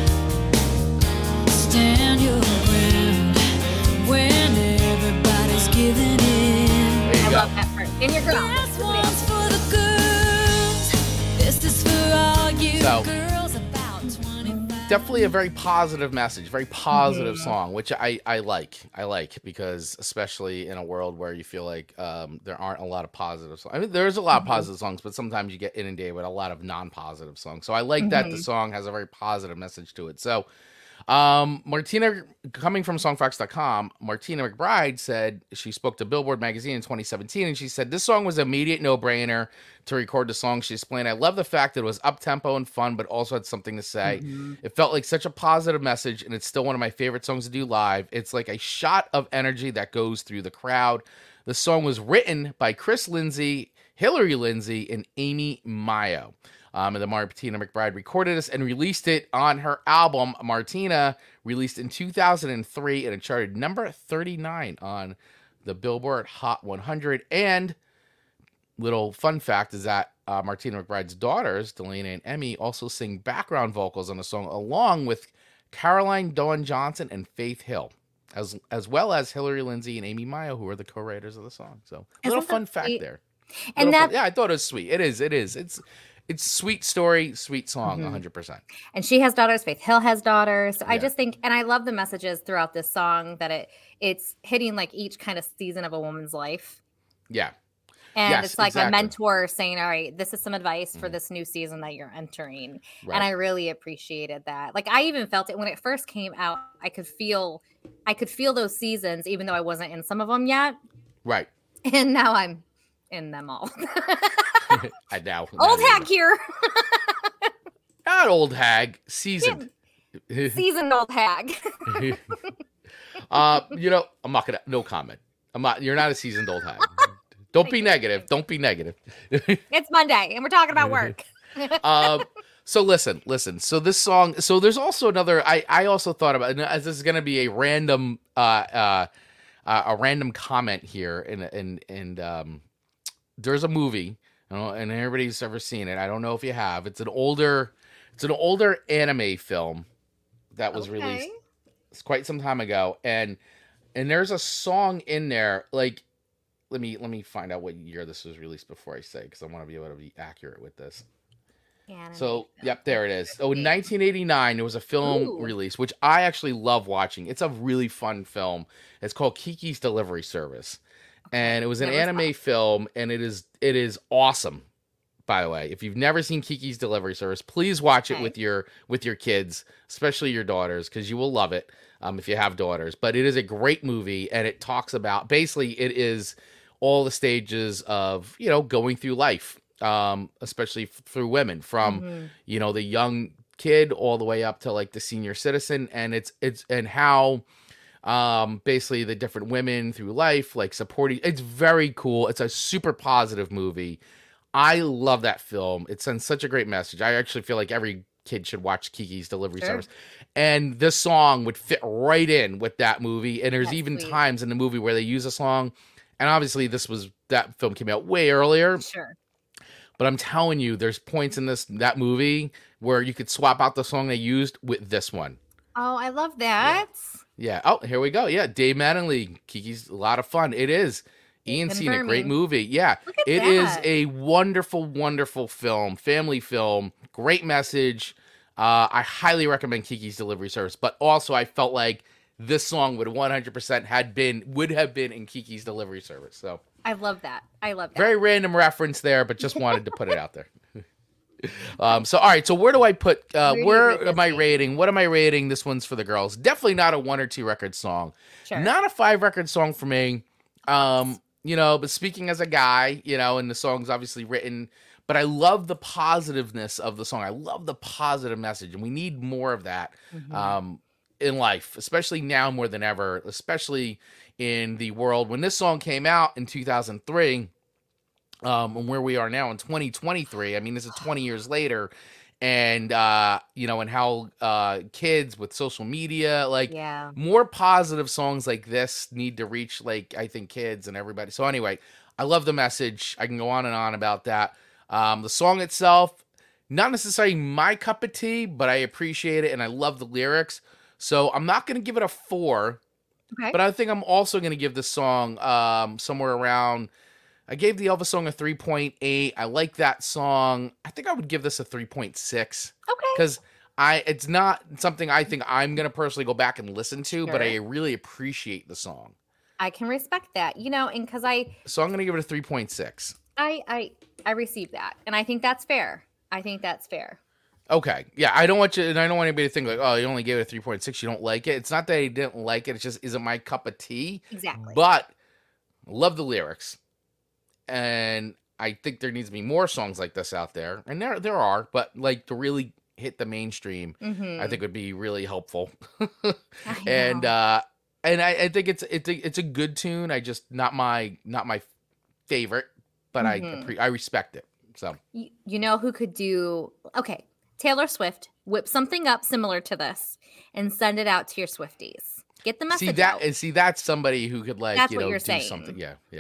Stand your ground when everybody's giving in. there you I go. love that part. In your girl. This one's for the girls. This is for all you So, girls about 25. Definitely a very positive message, very positive Mm-hmm. song, which I like. I like, because especially in a world where you feel like there aren't a lot of positive songs. I mean, there's a lot of Mm-hmm. positive songs, but sometimes you get inundated with a lot of non-positive songs. So I like that Mm-hmm. the song has a very positive message to it. So Martina, coming from songfox.com, Martina McBride said she spoke to Billboard magazine in 2017, and she said this song was an immediate no-brainer to record the song. She explained, I love the fact that it was up-tempo and fun, but also had something to say. It felt like such a positive message, and it's still one of my favorite songs to do live. It's like a shot of energy that goes through the crowd. The song was written by Chris Lindsay, Hillary Lindsay, and Amy Mayo. And then Martina McBride recorded this and released it on her album, Martina, released in 2003, and it charted number 39 on the Billboard Hot 100. And little fun fact is that Martina McBride's daughters, Delaney and Emmy, also sing background vocals on the song, along with Caroline Dawn Johnson and Faith Hill, as well as Hillary Lindsay and Amy Mayo, who are the co-writers of the song. So little Isn't that fun fact sweet? there. And Little fun- that, yeah, I thought it was sweet. It is. It's sweet story, sweet song, 100%. and she has daughters. Faith Hill has daughters. So I Yeah. just think, and I love the messages throughout this song that it's hitting like each kind of season of a woman's life. Yeah. And Yes, it's like exactly. a mentor saying, all right, this is some advice for this new season that you're entering. Right. And I really appreciated that. Like I even felt it when it first came out. I could feel those seasons, even though I wasn't in some of them yet. Right. And now I'm in them all. I now. Old now- hack here. Not old hag, seasoned. Seasoned old hag. You know, I'm not gonna. No comment. You're not a seasoned old hag. Don't be negative. Don't be negative. It's Monday and we're talking about work. So listen. So this song. So there's also another. I also thought about. This is gonna be a random a random comment here, and there's a movie, and everybody's ever seen it. I don't know if you have. It's an older anime film that was released quite some time ago, and there's a song in there. Like, let me find out what year this was released before I say, because I want to be able to be accurate with this. So, yep, there it is. So in 1989, there was a film release, which I actually love watching. It's a really fun film. It's called Kiki's Delivery Service. And it was an anime film, and it is awesome, by the way. If you've never seen Kiki's Delivery Service, please watch it with your kids, especially your daughters, because you will love it if you have daughters. But it is a great movie, and it talks about, basically, it is all the stages of, going through life. Especially through women, from the young kid all the way up to like the senior citizen, and it's and how basically the different women through life, like, supporting. It's very cool. It's a super positive movie. I love that film. It sends such a great message. I actually feel like every kid should watch Kiki's Delivery Service, and this song would fit right in with that movie. And there's times in the movie where they use a song, and obviously that film came out way earlier. Sure. But I'm telling you, there's points in that movie where you could swap out the song they used with this one. Oh, I love that. Yeah. Oh, here we go. Yeah. Dave Mattingly, Kiki's a lot of fun. It is. Ian seen a great movie. Yeah. It is a wonderful, wonderful film, family film, great message. I highly recommend Kiki's Delivery Service. But also, I felt like this song would 100% would have been in Kiki's Delivery Service. So. I love that. Very random reference there, but just wanted to put it out there. So, all right. So where do I put, where am I rating? What am I rating? This one's for the girls. Definitely not a 1 or 2 record song. Sure. Not a 5 record song for me. But speaking as a guy, and the song's obviously written, but I love the positiveness of the song. I love the positive message, and we need more of that in life, especially now more than ever, especially in the world when this song came out in 2003, and where we are now in 2023. I mean, this is 20 years later, and and how kids with social media, like, more positive songs like this need to reach, like, I think, kids and everybody. So anyway, I love the message. I can go on and on about that. The song itself, not necessarily my cup of tea, but I appreciate it, and I love the lyrics. So I'm not going to give it a 4. Okay. But I think I'm also going to give this song somewhere around, I gave the Elvis song a 3.8. I like that song. I think I would give this a 3.6. Okay. Because it's not something I think I'm going to personally go back and listen to, but I really appreciate the song. I can respect that, and because So I'm going to give it a 3.6. I receive that, and I think that's fair. Okay. Yeah, I don't want anybody to think like, oh, you only gave it a 3.6, you don't like it. It's not that I didn't like it, it just isn't my cup of tea. Exactly. But I love the lyrics. And I think there needs to be more songs like this out there. And there are, but like to really hit the mainstream, I think would be really helpful. And I think it's a good tune. I just not my favorite, but I respect it. So you know who could do Taylor Swift, whip something up similar to this and send it out to your Swifties. Get the message out. See, that's somebody who could, like, that's what you're do saying. Something.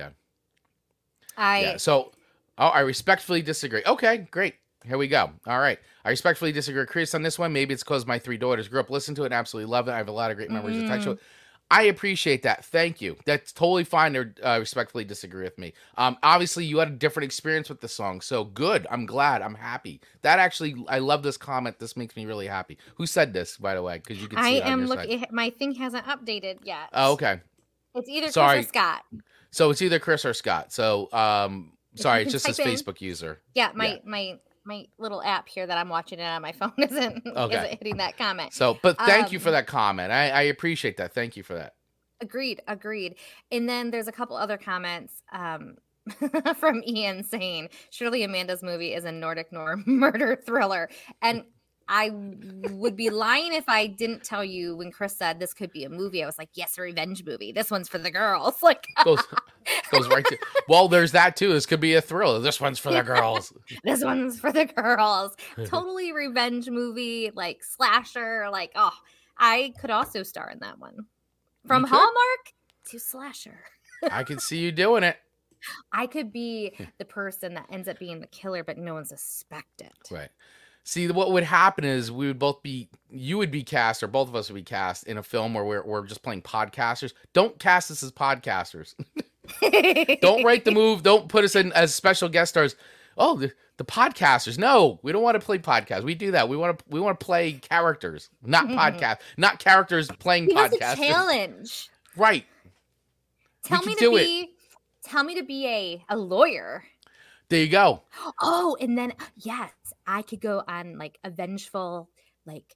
Yeah. So, I respectfully disagree. Okay, great. Here we go. All right. I respectfully disagree with Chris on this one. Maybe it's because my 3 daughters grew up listening to it and absolutely love it. I have a lot of great memories attached to it. I appreciate that. Thank you. That's totally fine to respectfully disagree with me. Obviously, you had a different experience with the song, so good. I'm glad. I'm happy. That actually, I love this comment. This makes me really happy. Who said this, by the way? Because you can see it on your side. My thing hasn't updated yet. Oh, okay. It's either Chris or Scott. So it's either Chris or Scott. So, sorry, it's just his Facebook user. Yeah, my little app here that I'm watching it on my phone isn't hitting that comment. So, but thank you for that comment. I appreciate that. Thank you for that. Agreed. And then there's a couple other comments from Ian saying, surely Amanda's movie is a Nordic noir murder thriller. And I would be lying if I didn't tell you when Chris said this could be a movie. I was like, yes, a revenge movie. This one's for the girls. Like goes right to. Well, there's that too. This could be a thriller. This one's for the girls. This one's for the girls. Totally revenge movie, like slasher. Like, I could also star in that one. From Hallmark, to slasher. I can see you doing it. I could be the person that ends up being the killer, but no one suspected. Right. See, what would happen is you would be cast, or both of us would be cast in a film where we're just playing podcasters. Don't cast us as podcasters. Don't write the move. Don't put us in as special guest stars. Oh, the podcasters. No, we don't want to play podcasts. We do that. We want to play characters, not podcast, not characters playing Give podcasters. us a challenge. Right. Tell me to be a lawyer. There you go. Oh, and then yes, I could go on like a vengeful like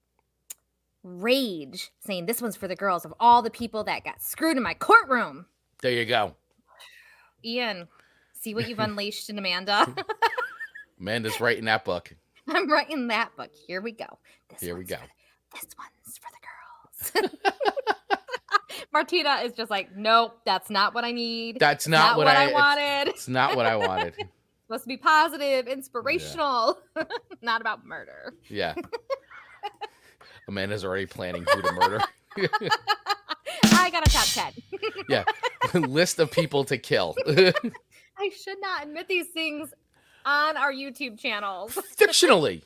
rage saying this one's for the girls of all the people that got screwed in my courtroom. There you go. Ian, see what you've unleashed in Amanda. Amanda's writing that book. I'm writing that book. Here we go. This one's for the girls. Martina is just like, nope, that's not what I need. That's not what I wanted. It's not what I wanted. Supposed to be positive, inspirational, not about murder. Yeah. Amanda's already planning who to murder. I got a top 10. Yeah. List of people to kill. I should not admit these things on our YouTube channels. Fictionally.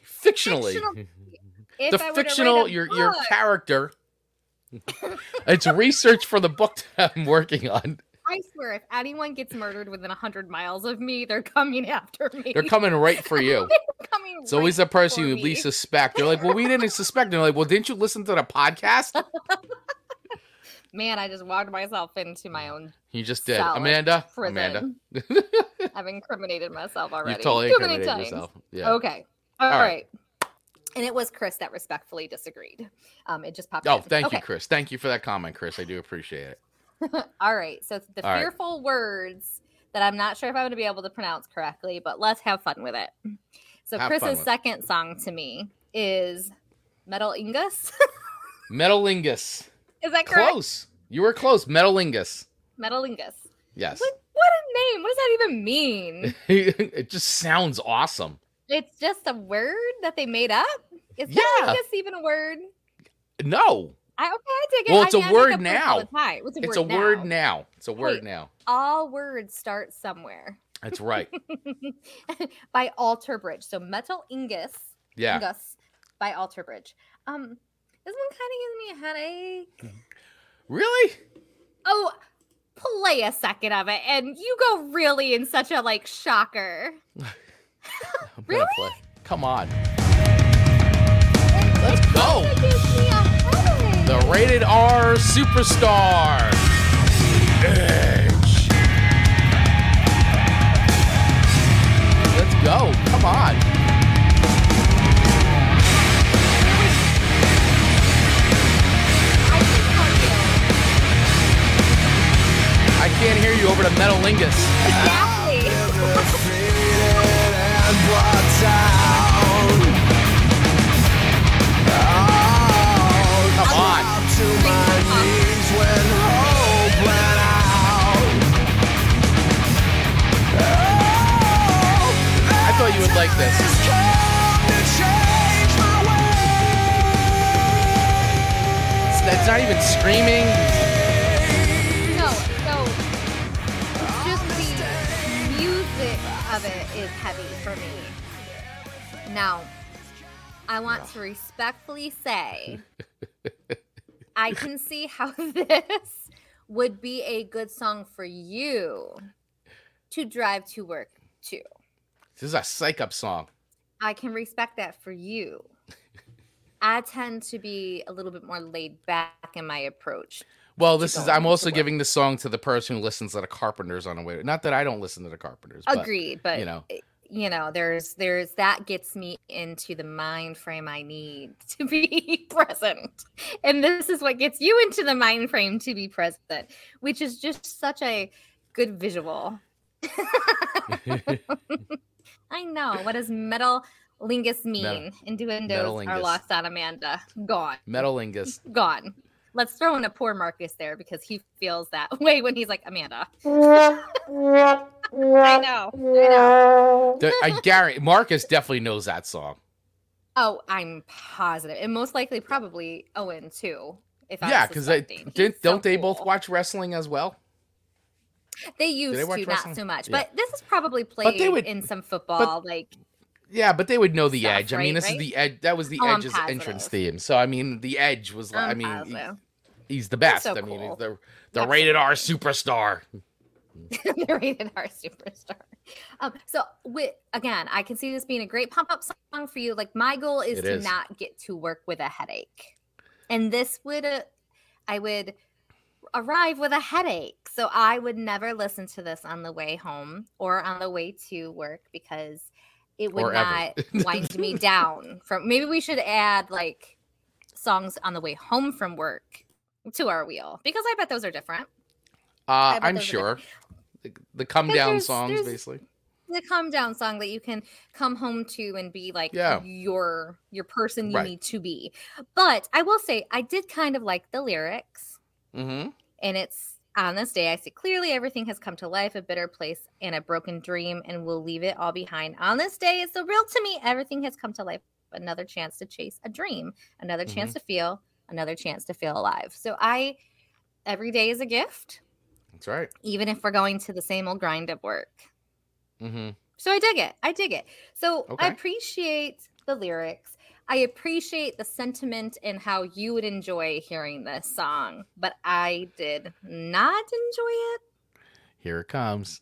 If The I were to fictional, write a your book, character. It's research for the book that I'm working on. I swear, if anyone gets murdered within 100 miles of me, they're coming after me. They're coming right for you. It's always the person you least suspect. They're like, well, we didn't suspect. They're like, well, didn't you listen to the podcast? Man, I just walked myself into my own. You just did. Solid Amanda. prison. Amanda. I've incriminated myself already. You totally Too many incriminated times. yourself. Yeah. Okay. All All right. And it was Chris that respectfully disagreed. It just popped Oh, in. thank you, Okay. Chris. Thank you for that comment, Chris. I do appreciate it. All right. So the All right. fearful words that I'm not sure if I'm going to be able to pronounce correctly, but let's have fun with it. So Have fun Chris's with it. second song to me is Metal Ingus. Metalingus. Is that correct? Close. You were close. Metalingus. Metal Ingus. Yes. What a name. What does that even mean? It just sounds awesome. It's just a word that they made up? Is Yeah. Metal Ingus even a word? No. I take it. Well, it's I a make word up words now. all the time. It's a word now. It's a word Hey. now. All words start somewhere. That's right. By Alter Bridge. So Metal Ingus. Yeah. Ingus by Alter Bridge. This one kind of gives me a headache. Really? Oh, play a second of it, and you go really in such a like shocker. I'm gonna Really? play. Come on. Let's go. It gives me a headache. The rated R superstar. Edge. Let's go. Come on. I can't hear you over the Metalingus. Exactly. Come on. I thought you would like this. That's not even screaming. No, so just the music of it is heavy for me. Now, I want to respectfully say I can see how this would be a good song for you to drive to work to. This is a psych up song. I can respect that for you. I tend to be a little bit more laid back in my approach. Well, this is. I'm going also to work. giving this song to the person who listens to the Carpenters on the way. Not that I don't listen to the Carpenters. But, Agreed, but you know. there's that gets me into the mind frame I need to be present, and this is what gets you into the mind frame to be present, which is just such a good visual. I know. What does Metal Lingus mean? Innuendos are Metalingus. lost on Amanda. Gone. Metalingus. Gone. Let's throw in a poor Marcus there because he feels that way when he's like, Amanda. I know. I guarantee Marcus definitely knows that song. Oh, I'm positive. And most likely probably Owen too. If Yeah, I'm because suspecting. don't they both watch wrestling as well? They used they watch to, wrestling? not so much. Yeah. But this is probably But they played would- in some football, like Yeah, but they would know the Stuff, Edge. I mean, right, this is right? the Edge. That was the Oh, I'm Edge's entrance positive. theme. So I mean, the Edge was like, I'm I mean, positive. he's the best. so I mean, cool. he's the rated R superstar. the rated R superstar. So again, I can see this being a great pump up song for you. Like my goal is It to is. not get to work with a headache, and this would I would arrive with a headache. So I would never listen to this on the way home or on the way to work because it would Or ever. not wind me down. From maybe we should add like songs on the way home from work to our wheel because I bet those are different. bet I'm those are sure. The come Because down there's- songs, there's- basically. The calm down song that you can come home to and be like Yeah. your person you Right. need to be. But I will say I did kind of like the lyrics, Mm-hmm. and it's on this day I see clearly everything has come to life, a bitter place and a broken dream, and we'll leave it all behind. On this day, it's so real to me. Everything has come to life. Another chance to chase a dream, another chance to feel, another chance to feel alive. So every day is a gift, That's right. even if we're going to the same old grind of work. Mm-hmm. So I dig it. I dig it. So I Okay. appreciate the lyrics. I appreciate the sentiment and how you would enjoy hearing this song, but I did not enjoy it. Here it comes.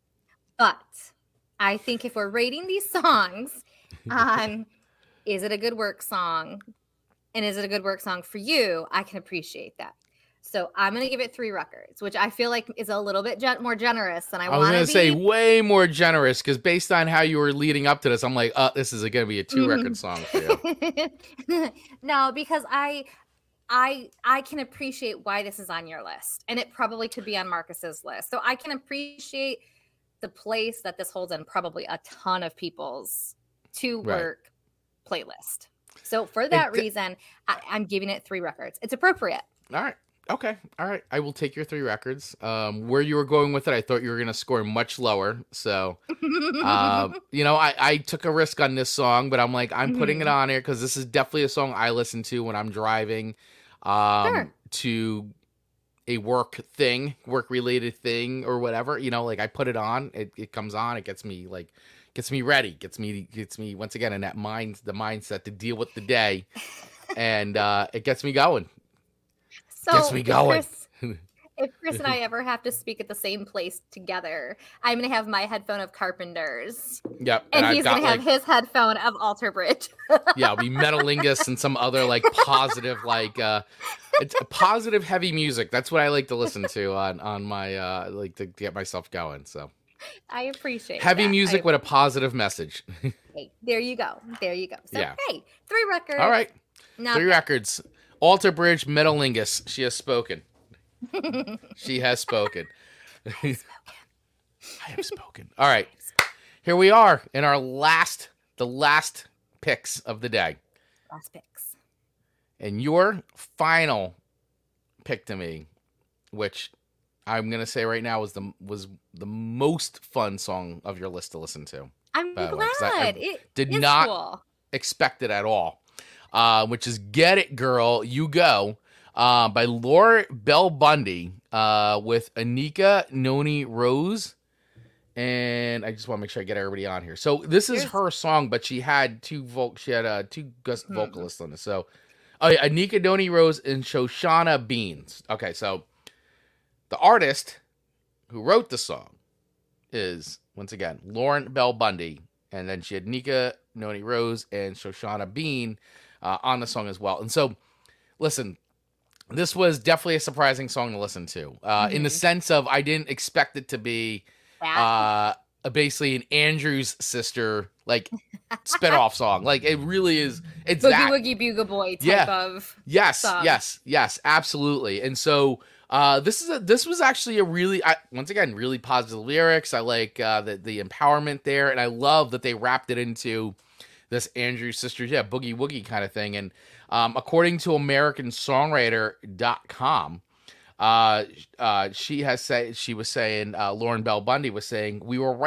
But I think if we're rating these songs on is it a good work song and is it a good work song for you, I can appreciate that. So I'm going to give it 3 records, which I feel like is a little bit more generous than I I was want going to to say be. way more generous because based on how you were leading up to this, I'm like, this is going to be a 2-record song for you. No, because I can appreciate why this is on your list, and it probably could be on Marcus's list. So I can appreciate the place that this holds in probably a ton of people's to work playlist. So for that reason, I'm giving it 3 records. It's appropriate. All right. Okay. All right. I will take your 3 records. Where you were going with it, I thought you were going to score much lower. So, I took a risk on this song, but I'm like, I'm putting it on here because this is definitely a song I listen to when I'm driving to a work-related thing or whatever. Like I put it on, it comes on, it gets me ready, gets me once again in that the mindset to deal with the day, and it gets me going. So Gets me going. If Chris and I ever have to speak at the same place together, I'm going to have my headphone of Carpenters. Yep. And I've he's got, going to have his headphone of Alter Bridge. yeah, it'll be Metalingus and some other positive it's a positive heavy music. That's what I like to listen to on my to get myself going. So I appreciate heavy that. music with a positive message. Hey, there you go. So, Yeah. hey, 3 records. All right. Now, 3 records. Alter Bridge, Metalingus. She has spoken. She has spoken. I have spoken. All right. Here we are in our the last picks of the day. last picks. And your final pick to me, which I'm gonna say right now was the most fun song of your list to listen to. I'm By the way, 'cause I glad. It did is not cool. expect it at all. Which is "Get It Girl, You Go" by Laura Bell Bundy with Anika Noni Rose. And I just want to make sure I get everybody on here. So this is her song, but she had two guest vocalists on this. So Anika Noni Rose and Shoshana Beans. Okay, so the artist who wrote the song is, once again, Lauren Bell Bundy. And then she had Nika Noni Rose and Shoshana Bean on the song as well. And so, listen, this was definitely a surprising song to listen to in the sense of I didn't expect it to be basically an Andrews sister spinoff song. Like it really is. It's Boogie that Woogie Bugle Boy type of song. Yes, absolutely. And so this was actually a really once again really positive lyrics. I like the empowerment there, and I love that they wrapped it into this Andrews Sisters boogie woogie kind of thing. And according to AmericanSongwriter.com, she was saying Lauren Bell Bundy was saying we were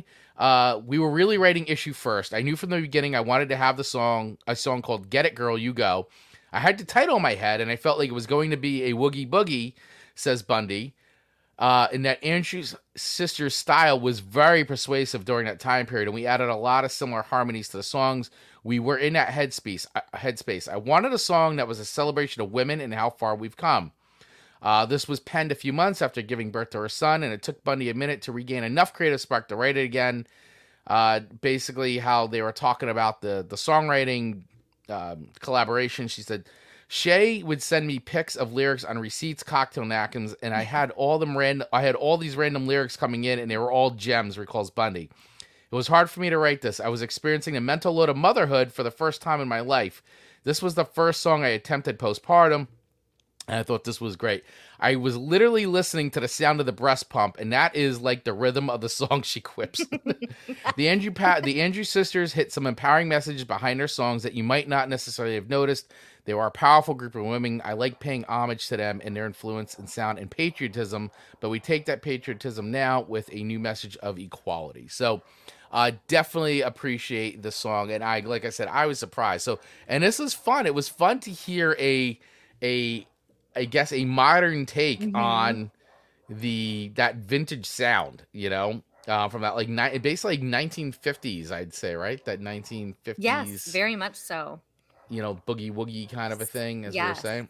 really writing issue first. I knew from the beginning I wanted to have a song called "Get It Girl, You Go." I had the title in my head, and I felt like it was going to be a Woogie Boogie, says Bundy. And that Andrew's sister's style was very persuasive during that time period, and we added a lot of similar harmonies to the songs. We were in that headspace. I wanted a song that was a celebration of women and how far we've come. This was penned a few months after giving birth to her son, and it took Bundy a minute to regain enough creative spark to write it again. Basically, how they were talking about the songwriting collaboration. She said, Shay would send me pics of lyrics on receipts, cocktail napkins, and I had all these random lyrics coming in, and they were all gems, recalls Bundy. It was hard for me to write this. I was experiencing a mental load of motherhood for the first time in my life. This was the first song I attempted postpartum, and I thought this was great. I was literally listening to the sound of the breast pump, and that is like the rhythm of the song, she quips. The Andrews sisters hit some empowering messages behind their songs that you might not necessarily have noticed. They were a powerful group of women. I like paying homage to them and their influence and sound and patriotism, but we take that patriotism now with a new message of equality. So definitely appreciate the song. And like I said, I was surprised. So, and this was fun. It was fun to hear I guess a modern take on that vintage sound, from that basically 1950s, I'd say, right? That 1950s. Yes, very much so. Boogie woogie kind of a thing, as we were saying.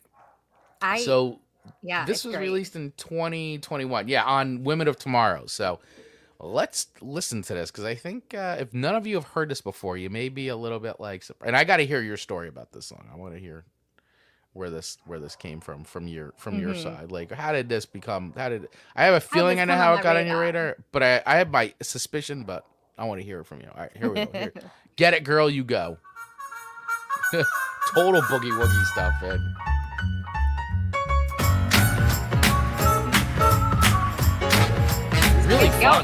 This was released in 2021. Yeah, on Women of Tomorrow. So let's listen to this, because I think if none of you have heard this before, you may be a little bit and I got to hear your story about this song. I want to hear where this came from your side. Like, how did this become? I have a feeling I know how it got on your radar, but I have my suspicion. But I want to hear it from you. All right, here we go. Here. Get it, girl, you go. Total boogie woogie stuff, man. Really fun.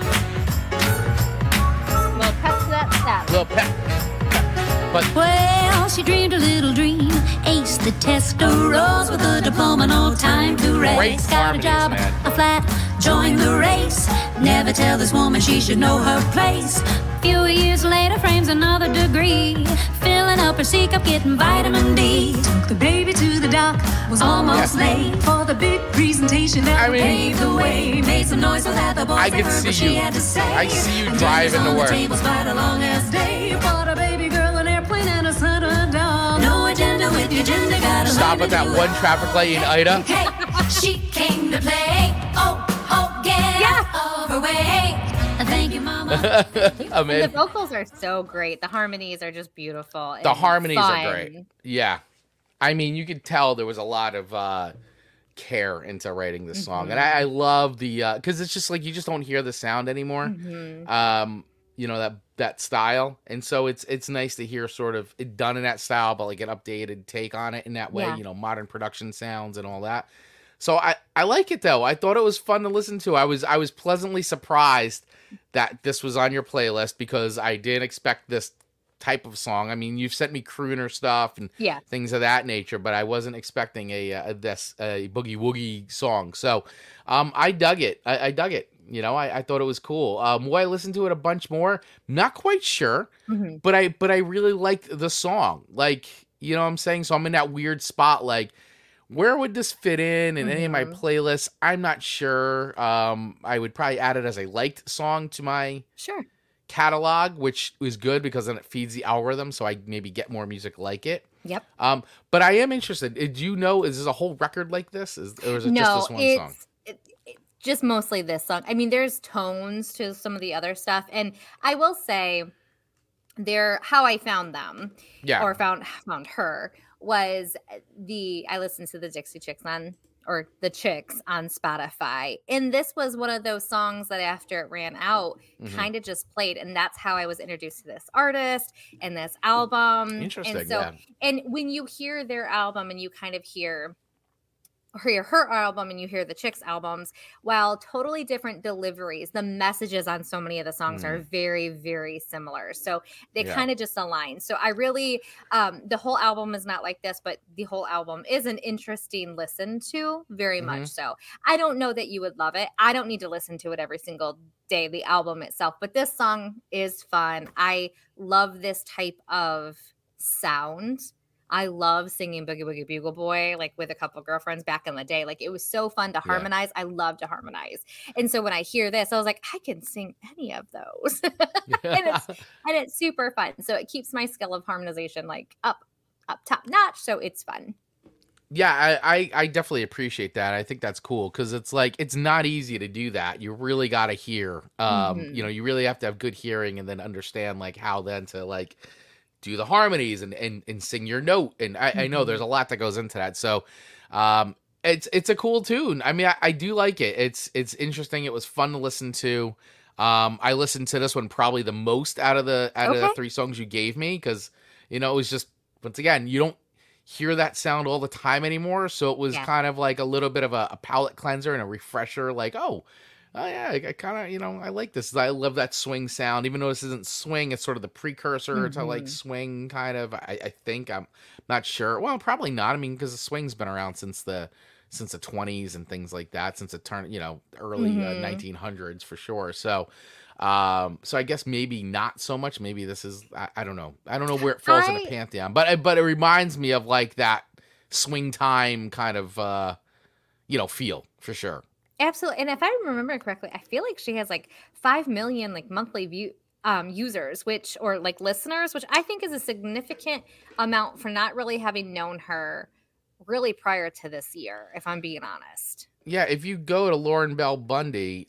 Little pep to that step. Little pep. But Well, she dreamed a little dream, aced the test, rose with a diploma, no time to Great rest. Got a harmonies, job, man. a flat, join the race. Never tell this woman she should know her place. Few years later, frames another degree, filling up her C-cup, getting vitamin D. Took the baby to the doc, was almost late for the big presentation that paved the way. Made some noise so that the boys I can heard see what she you. had to say. I see you And driving to dinners on work. the tables quite a long as day. Bought a baby girl an airplane and a son a dog. No agenda with your gender, gotta stop learn at that to do one it. traffic light in Ida. Hey, she came to play. Oh, get out of her way. Thank you, Mama. The vocals are so great. The harmonies are just beautiful. The and harmonies fun. are great. Yeah. I mean, you could tell there was a lot of care into writing this song. And I love the, because it's just like, you just don't hear the sound anymore. That style. And so it's nice to hear sort of it done in that style, but like an updated take on it in that way, modern production sounds and all that. So I like it though. I thought it was fun to listen to. I was pleasantly surprised that this was on your playlist, because I didn't expect this type of song. I mean, you've sent me crooner stuff and things of that nature, but I wasn't expecting a boogie woogie song. So I dug it. I dug it. I thought it was cool. Will I listen to it a bunch more? Not quite sure, but I really liked the song. Like, what I'm saying? So I'm in that weird spot, like, where would this fit in any of my playlists? I'm not sure. I would probably add it as a liked song to my catalog, which is good because then it feeds the algorithm, so I maybe get more music like it. Yep. But I am interested. Do you know, is this a whole record like this? Or is it just this one song? Just mostly this song. I mean, there's tones to some of the other stuff. And I will say, how I found them, or found her, was I listened to the Dixie Chicks the Chicks on Spotify. And this was one of those songs that after it ran out, kind of just played. And that's how I was introduced to this artist and this album. Interesting. And so, and when you hear their album and you kind of hear her album and you hear the Chicks albums, while totally different deliveries, the messages on so many of the songs are very, very similar. So they kind of just align. So I really, the whole album is not like this, but the whole album is an interesting listen to, very much so. I don't know that you would love it. I don't need to listen to it every single day, the album itself, but this song is fun. I love this type of sound. I love singing Boogie Woogie Bugle Boy, like with a couple girlfriends back in the day. Like it was so fun to harmonize. I love to harmonize. And so when I hear this, I was like, I can sing any of those. and it's super fun. So it keeps my skill of harmonization like up top notch. So it's fun. Yeah, I definitely appreciate that. I think that's cool because it's like it's not easy to do that. You really got to hear. You know, you really have to have good hearing and then understand like how then to like do the harmonies and sing your note. And I know there's a lot that goes into that. So it's a cool tune. I mean, I do like it. It's interesting. It was fun to listen to. I listened to this one probably the most out of the 3 songs you gave me because you know it was just once again you don't hear that sound all the time anymore, so it was kind of like a little bit of a palate cleanser and a refresher, like oh yeah, I kind of, you know, I like this. I love that swing sound, even though this isn't swing, it's sort of the precursor to like swing kind of. I think, I'm not sure, well probably not, I mean because the swing's been around since the 20s and things like that, since it turned, you know, early 1900s for sure. So so I guess maybe not so much. Maybe this is I don't know. I don't know where it falls in the pantheon, but it reminds me of like that swing time kind of you know feel for sure. Absolutely. And if I remember correctly, I feel like she has like 5 million like monthly users, which or like listeners, which I think is a significant amount for not really having known her really prior to this year, if I'm being honest. Yeah, if you go to Lauren Bell Bundy,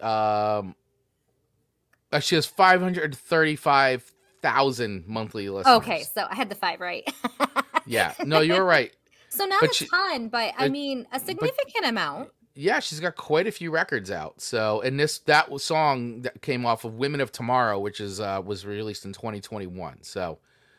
she has 535,000 monthly listeners. Okay, so I had the 5 right. Yeah, no, you're right. So not a ton, but I mean a significant amount. Yeah, she's got quite a few records out. So, and that song that came off of Women of Tomorrow, which is was released in 2021. So,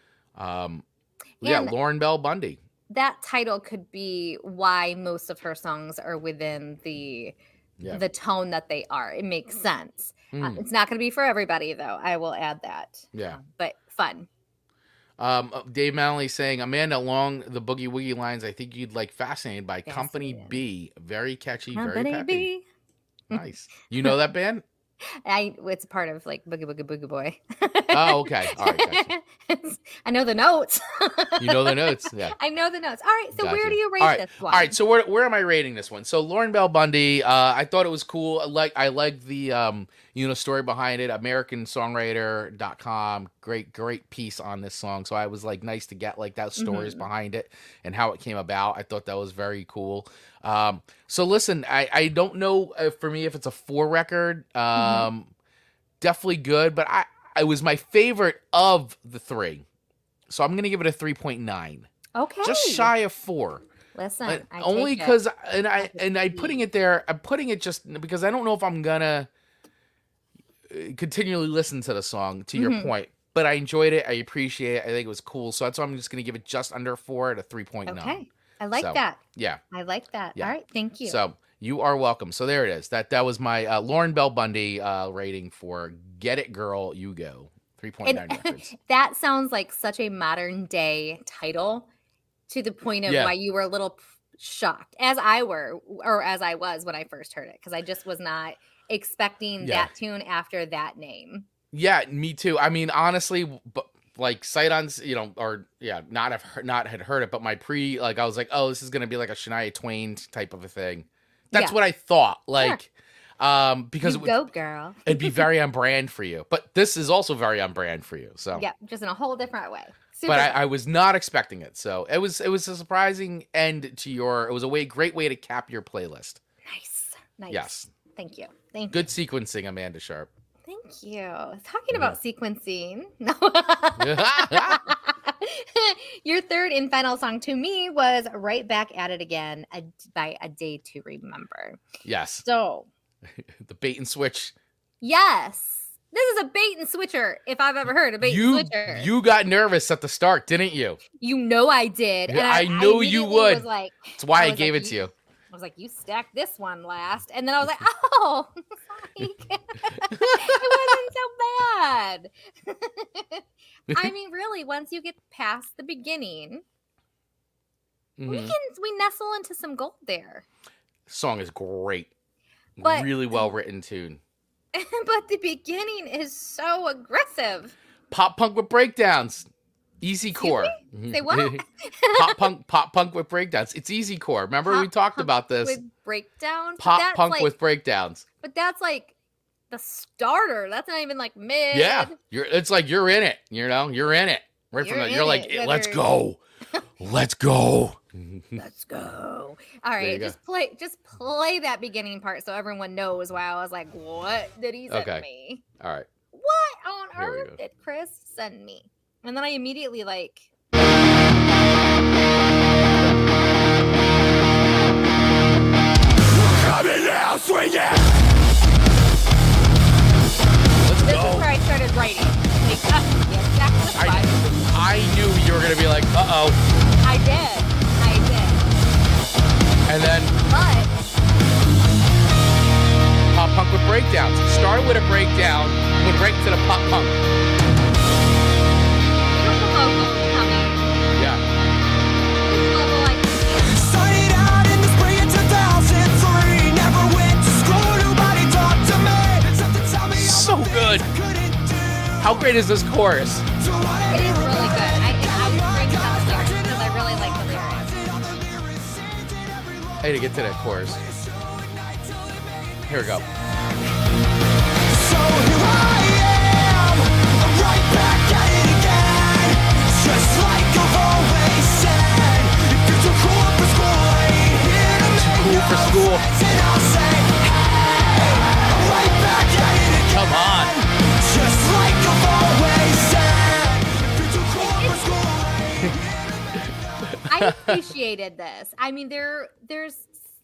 yeah, Lauren Bell Bundy. That title could be why most of her songs are within the tone that they are. It makes sense. It's not going to be for everybody, though. I will add that. Yeah. But fun. Dave Manley saying, Amanda, along the Boogie Woogie lines, I think you'd like Fascinated by Company B. Very catchy, very peppy. B. Nice. You know that band? It's part of like Boogie Boogie Boogie Boy. Oh, okay. All right. Gotcha. I know the notes. You know the notes? Yeah. I know the notes. All right. So Gotcha. Where do you rate this one? All right. So where am I rating this one? So Lauren Bell Bundy, I thought it was cool. I like the story behind it. AmericanSongwriter.com. Great piece on this song. So I was like nice to get like that stories behind it and how it came about. I thought that was very cool. So listen, I don't know for me if it's a 4 record. Definitely good, but it was my favorite of the 3. So I'm going to give it a 3.9. Okay. Just shy of 4. Listen, only because I'm putting it there. I'm putting it just because I don't know if I'm gonna continually listen to the song. To your point, but I enjoyed it. I appreciate it. I think it was cool. So that's why I'm just gonna give it just under 4 at a 3.9. Okay, I like that. Yeah, I like that. Yeah. All right, thank you. So you are welcome. So there it is. That was my Lauren Bell Bundy rating for Get It Girl, You Go. 3.9 records. That sounds like such a modern day title. To the point of why you were a little shocked, as I was when I first heard it, because I just was not expecting that tune after that name. Yeah, me too. I mean, honestly, like sight on, not had heard it, but my I was like, oh, this is gonna be like a Shania Twain type of a thing. That's what I thought. Like, because go girl, it'd be very on brand for you, but this is also very on brand for you. So yeah, just in a whole different way. But I was not expecting it, so it was a surprising end to it was a great way to cap your playlist. Nice. Yes. Thank you. Good sequencing, Amanda Sharp. Thank you. Talking about sequencing. No. Your third and final song to me was Right Back at It Again by A Day to Remember. Yes. So. The bait and switch. Yes. This is a bait and switcher, if I've ever heard a bait and switcher. You got nervous at the start, didn't you? You know I did. And I know you would. That's why I gave it to you. I was like, you stacked this one last. And then I was like, oh, it wasn't so bad. I mean, really, once you get past the beginning, we nestle into some gold there. The song is great. But, really well written tune. But the beginning is so aggressive. Pop punk with breakdowns. Easy core. Say what? Pop punk with breakdowns. It's easy core. Remember we talked about this. With breakdowns? Pop punk with breakdowns. But that's like the starter. That's not even like mid. Yeah. It's like you're in it, you know? You're in it. Right from you're like, let's go. Let's go. Let's go. All right, just play that beginning part so everyone knows why I was like, what did he send me? All right. What on earth did Chris send me? And then I immediately like Coming now, swing it! Let's this go. is where I started writing. Like, back to the spot. I knew you were going to be like, uh-oh. I did. And then But pop punk with breakdowns. Started with a breakdown, went right to the pop punk. beautiful vocal coming. Yeah. This vocal I can Started out in the spring of 2003. Never went to school, nobody talked to me. Something tell me So good. couldn't do. How great is this chorus? It is really good. I was breaking down the lyrics because I really like the lyrics. I had to get to that chorus. Here we go. So here I am, I'm right back at it again. Just like I've always said, if you're too cool for school, I ain't here to make Cool for school. friends. And I'll say, hey, I'm right back at it again. Come on. Just like I've always said, if you're too cool for school, I ain't here to make I appreciated this. I mean, there's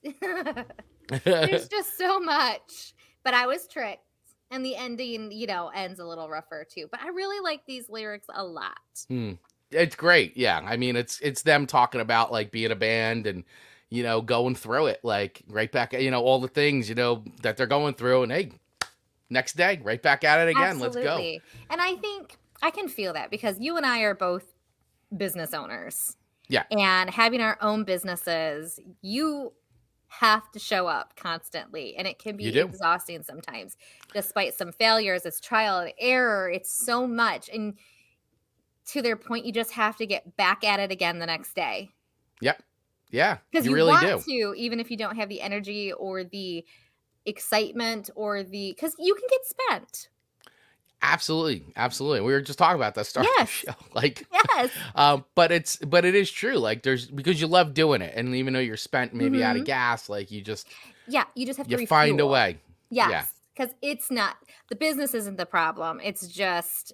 there's just so much. But I was tricked. And the ending, ends a little rougher too. But I really like these lyrics a lot. It's great. Yeah. I mean, it's them talking about like being a band and, going through it, like right back, all the things, that they're going through. And hey, next day, right back at it again. Absolutely. Let's go. And I think I can feel that because you and I are both business owners. Yeah. And having our own businesses, you have to show up constantly. And it can be You do. exhausting sometimes. Despite some failures, it's trial and error. It's so much. And to their point, you just have to get back at it again the next day. Yep. Yeah. Because You you really want do. to, even if you don't have the energy or the excitement or because you can get spent. Absolutely. Absolutely. We were just talking about that start of the Yes. show. Like, Yes. but it is true. Like because you love doing it. And even though you're spent maybe out of gas, like you just Yeah. You just have to find a refuel. way. Yes. Yeah. Because it's not, the business isn't the problem. It's just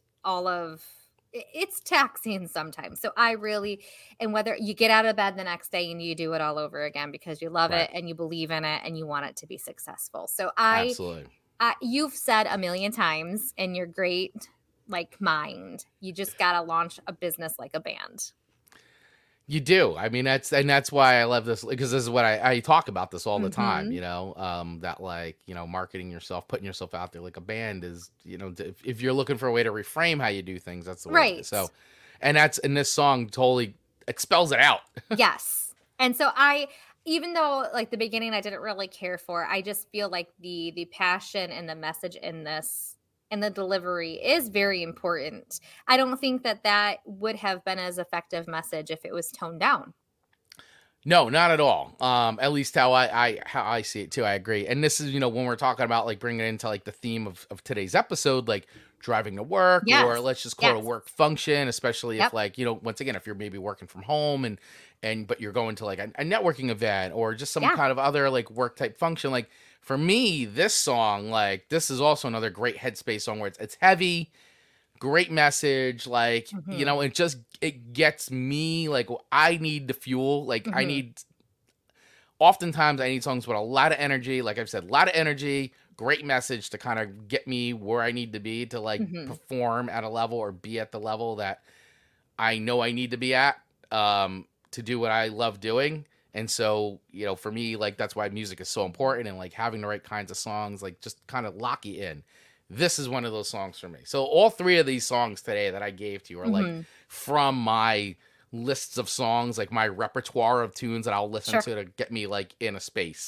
it's taxing sometimes. So I really, and whether you get out of bed the next day and you do it all over again because you love Right. it and you believe in it and you want it to be successful. So Absolutely. you've said a million times in your great mind, you just got to launch a business like a band. You do. I mean, that's why I love this, because this is what I talk about this all the time, Mm-hmm. that marketing yourself, putting yourself out there like a band is, if you're looking for a way to reframe how you do things, that's the way. Right. So, and this song totally expels it out. Yes. And so even though the beginning I didn't really care for, I just feel like the passion and the message in this and the delivery is very important. I don't think that would have been as effective message if it was toned down. No, not at all. At least how I see it too. I agree. And this is, when we're talking about bringing it into the theme of today's episode, driving to work, Yes. or let's just call it a Yes. work function, especially Yep. if once again, if you're maybe working from home but you're going to a networking event or just some Yeah. kind of other work type function. For me, this song, this is also another great headspace song where it's heavy, great message, Mhm. it gets me I need the fuel, Mhm. oftentimes I need songs with a lot of energy, like I've said, a lot of energy, great message to kind of get me where I need to be to Mhm. perform at a level or be at the level that I know I need to be at to do what I love doing. And so, for me, that's why music is so important, and having the right kinds of songs, just kind of lock you in. This is one of those songs for me. So all three of these songs today that I gave to you are Mhm. from my lists of songs, my repertoire of tunes that I'll listen Sure. to get me in a space.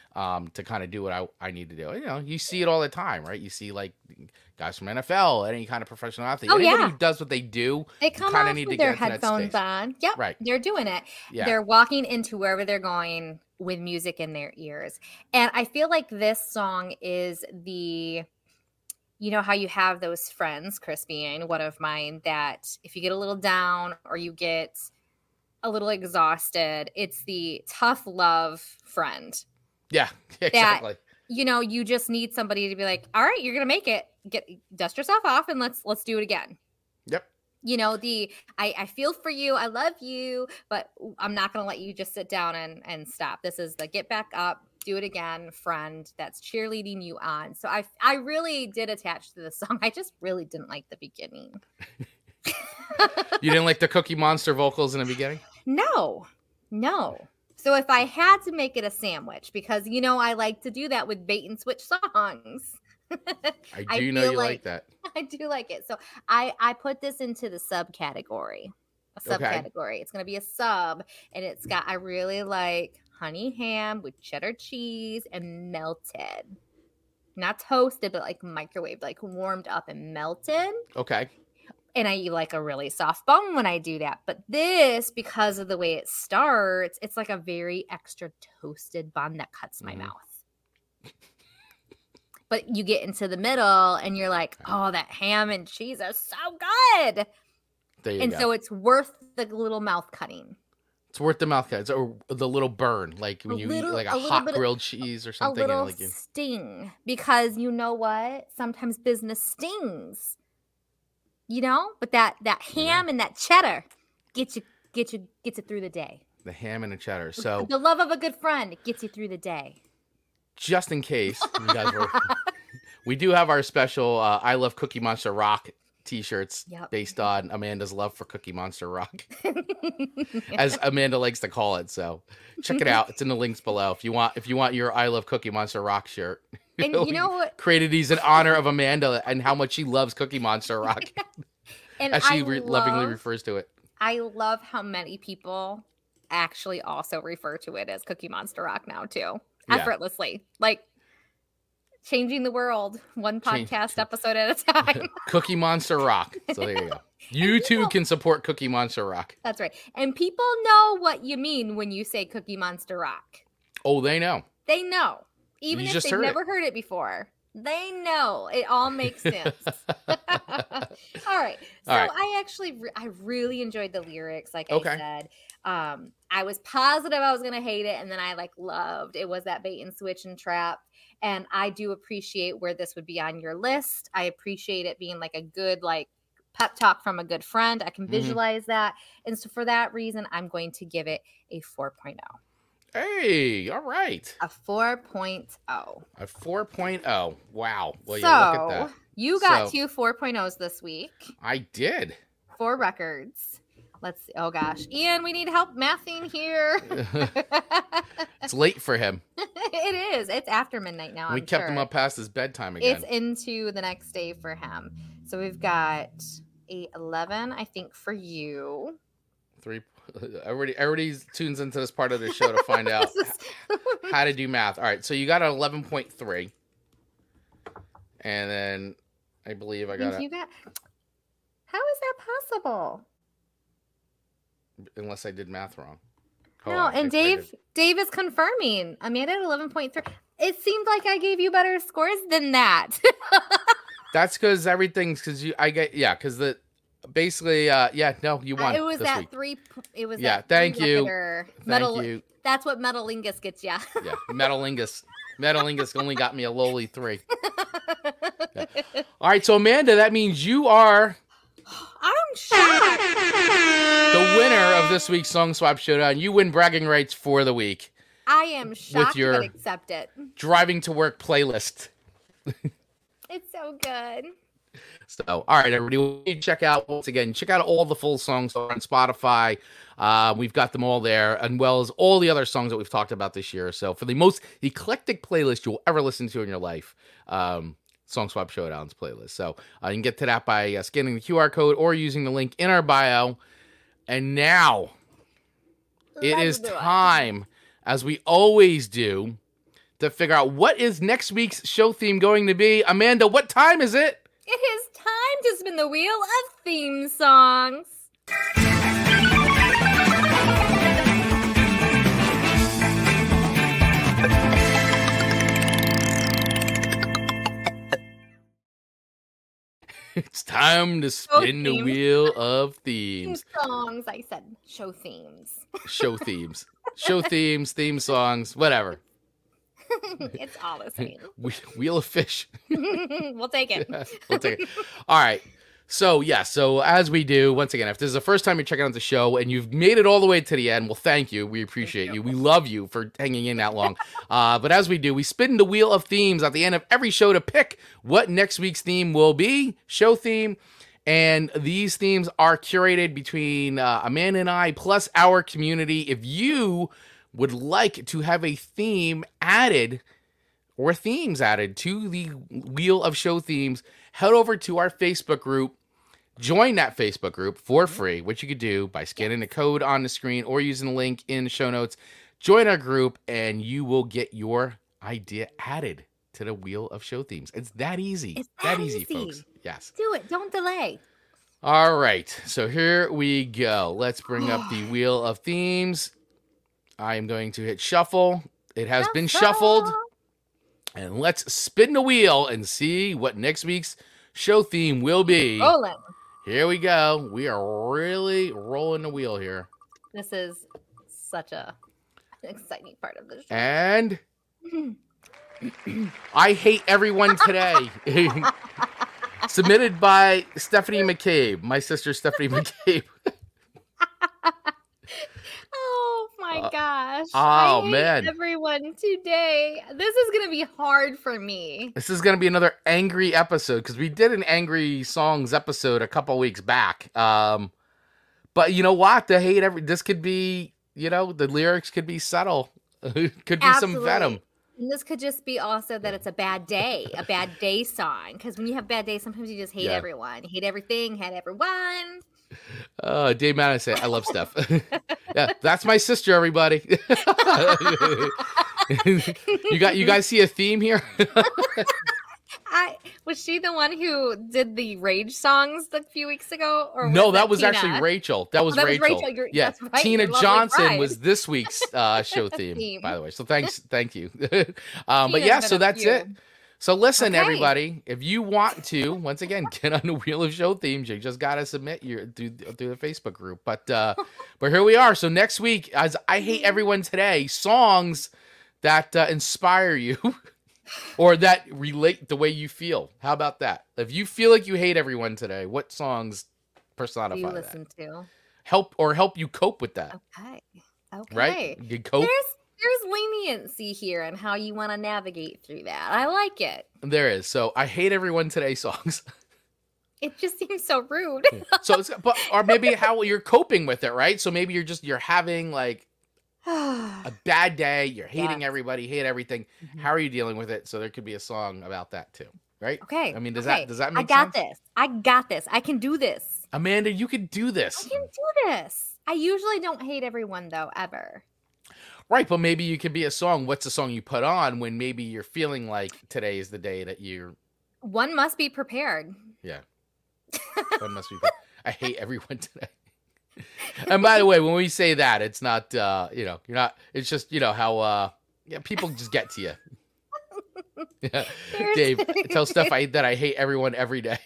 to kind of do what I need to do. You know, you see it all the time, right? You see like guys from NFL, any kind of professional athlete. Oh, Anybody yeah. who does what they do, They come kinda off need with to their get into that headphones space. on. Yep. Right. They're doing it. Yeah. They're walking into wherever they're going with music in their ears. And I feel like this song is the, you know how you have those friends, Chris being one of mine, that if you get a little down or you get a little exhausted, it's the tough love friend. Yeah, exactly. You know, you just need somebody to be like, all right, you're gonna make it. Dust yourself off and let's do it again. Yep. You know, I feel for you, I love you, but I'm not gonna let you just sit down and stop. This is the get back up, do it again, friend that's cheerleading you on. So I really did attach to this song. I just really didn't like the beginning. You didn't like the Cookie Monster vocals in the beginning? No. So if I had to make it a sandwich, because you know I like to do that with bait and switch songs. I do know feel you like that. I do like it. So I put this into the subcategory. A Okay. subcategory. It's gonna be a sub, and it's got I really like honey ham with cheddar cheese and melted. Not toasted, but like microwaved, like warmed up and melted. Okay. And I eat like a really soft bone when I do that. But this, because of the way it starts, it's like a very extra toasted bun that cuts my mouth. But you get into the middle and you're like, oh, that ham and cheese are so good. There you And go. so it's worth the little mouth cutting. It's worth the mouth cuts or the little burn, like when you eat like a little hot bit of- grilled cheese or A something. little And like sting. Because you know what? Sometimes business stings. You know? But that ham and that cheddar gets you through the day. the ham and the cheddar. So The love of a good friend gets you through the day. just in case you guys were, we do have our special I Love Cookie Monster Rock t-shirts Yep. based on Amanda's love for Cookie Monster Rock, as Amanda likes to call it. So check it out. It's in the links below if you want your I Love Cookie Monster Rock shirt. And you know what? Created these in honor of Amanda and how much she loves Cookie Monster Rock, And as she I lovingly love- refers to it. I love how many people actually also refer to it as Cookie Monster Rock now too, Yeah. effortlessly, like changing the world one Change- podcast episode at a time. Cookie Monster Rock. So there you go. You too can support Cookie Monster Rock. That's right. And people know what you mean when you say Cookie Monster Rock. Oh, they know. They know, even You if just they've heard it. never heard it before. They know. It all makes sense. All right. So All right. I really enjoyed the lyrics. Like Okay. I said, I was positive I was gonna hate it, and then I loved it. Was that bait and switch and trap? And I do appreciate where this would be on your list. I appreciate it being like a good pep talk from a good friend. I can Mhm. visualize that, and so for that reason, I'm going to give it a 4.0. Hey, all right. A 4.0. A 4.0. Wow. Well, you So look at that. you got So- 2 4.0s this week. I did. 4 records. Let's see. Oh gosh, Ian, we need help mathing here. It's late for him. It is. It's after midnight now. We I'm kept him sure. up past his bedtime again. It's into the next day for him. So we've got a 11, I think, for you. Everybody tunes into this part of the show to find out This is- how to do math. All right, so you got an 11.3, and then I believe I got you got. How is that possible? unless I did math wrong. Hold No, on, and I did. Dave is confirming. Amanda at 11.3. It seemed like I gave you better scores than that. That's because everything's because you. I get because the basically no you won. It was this that week. 3. It was Yeah, that thank you. Metal. Thank you. That's what Metalingus gets you. Yeah, Metalingus only got me a lowly 3. Yeah. All right, so Amanda, that means you are I'm shocked. the winner of this week's Song Swap Showdown. You win bragging rights for the week. I am shocked your- but accept it. Driving to work playlist. It's so good. So, all right, everybody, check out all the full songs on Spotify. We've got them all there, and well as all the other songs that we've talked about this year. So, for the most eclectic playlist you'll ever listen to in your life, Song Swap Showdown's playlist. So, you can get to that by scanning the QR code or using the link in our bio. And now, it Let's is do it. time, as we always do, to figure out what is next week's show theme going to be. Amanda, what time is it? It is time to spin the wheel of theme songs. It's time to spin the themes. wheel of Theme themes. songs. I said show themes. Show themes. Show themes, theme songs, whatever. It's all the same. Wheel of fish. We'll take it. We'll take it. All right. So, so as we do, once again, if this is the first time you're checking out the show and you've made it all the way to the end, well, thank you. We appreciate you. We love you for hanging in that long. But as we do, we spin the wheel of themes at the end of every show to pick what next week's theme will be, show theme. And these themes are curated between Amanda and I, plus our community. If you would like to have a theme added or themes added to the Wheel of Show themes, head over to our Facebook group. Join that Facebook group for free, which you could do by scanning the code on the screen or using the link in the show notes. Join our group and you will get your idea added to the Wheel of Show themes. It's that easy. It's that easy, easy. folks. Yes. Do it. Don't delay. All right. So here we go. Let's bring up the Wheel of Themes. I am going to hit shuffle. It has been shuffled. And let's spin the wheel and see what next week's show theme will be. Rolling. Here we go. We are really rolling the wheel here. This is such an exciting part of the show. And I Hate Everyone Today. Submitted by Stephanie McCabe, my sister Stephanie McCabe. Oh my gosh. oh, I hate man. everyone today. This is going to be hard for me. This is going to be another angry episode because we did an angry songs episode a couple weeks back. But you know what? This could be, the lyrics could be subtle. Could be some venom. And this could just be also that it's a bad day song. Because when you have bad days, sometimes you just hate everyone. You hate everything, hate everyone. Dave Madison, I love Steph. Yeah, that's my sister, everybody. You guys see a theme here? Was she the one who did the rage songs a few weeks ago? Or No, that was Tina? actually Rachel. That was Rachel. Yeah, that's right. Tina Your lovely Johnson bride. was this week's show theme, by the way. So thank you. But Tina's yeah, been so a that's few. it. So listen, Okay. everybody, if you want to, once again, get on the Wheel of Show themes, you just gotta submit your through the Facebook group. But here we are. So next week, as I Hate Everyone Today, songs that inspire you or that relate the way you feel. How about that? If you feel like you hate everyone today, what songs personify Do you that? listen to? Help you cope with that, Okay. right? You cope. There's leniency here on how you want to navigate through that. I like it. There is. So I Hate Everyone Today songs. It just seems so rude. So or maybe how you're coping with it, right? So maybe you're having like a bad day, you're hating everybody, hate everything. How are you dealing with it? So there could be a song about that too, right? Okay. I mean, does okay. that make sense? sense? I got this. I can do this. Amanda, you could do I this. can do this. I usually don't hate everyone though, ever. Right, but maybe you could be a song. What's the song you put on when maybe you're feeling like today is the day that you're... One must be prepared. Yeah. One must be... I hate everyone today. And by the way, when we say that, it's not, you're not... It's just, how people just get to you. Yeah. Dave, tell Steph that I hate everyone every day.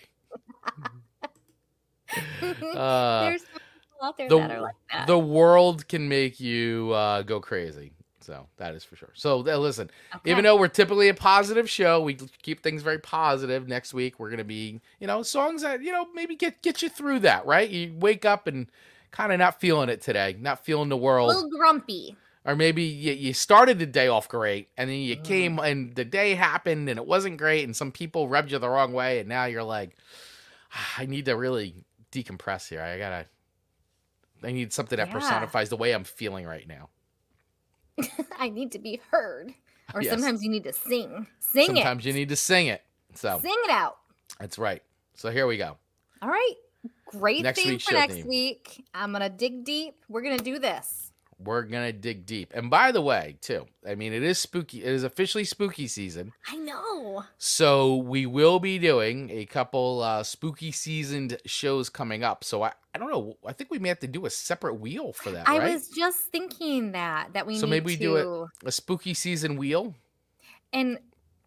There's people out there that are like that. The world can make you go crazy. So that is for sure. So listen, even though we're typically a positive show, we keep things very positive. Next week, we're going to be, songs that, maybe get you through that, right? You wake up and kind of not feeling it today, not feeling the world. A little grumpy. Or maybe you started the day off great, and then you came and the day happened and it wasn't great, and some people rubbed you the wrong way, and now you're like, I need to really decompress here. I need something that personifies the way I'm feeling right now. I need to be heard. Or Yes. sometimes you need to sing. Sometimes you need to sing it. So Sing it out. that's right. So here we go. All right. Great Next theme week's for show next theme. week. I'm going to dig deep. We're going to do this. We're going to dig deep. And by the way, too, I mean, it is spooky. It is officially spooky season. I know. So we will be doing a couple spooky seasoned shows coming up. So I don't know. I think we may have to do a separate wheel for that, right? I was just thinking that we So need maybe we to do it a spooky season wheel. and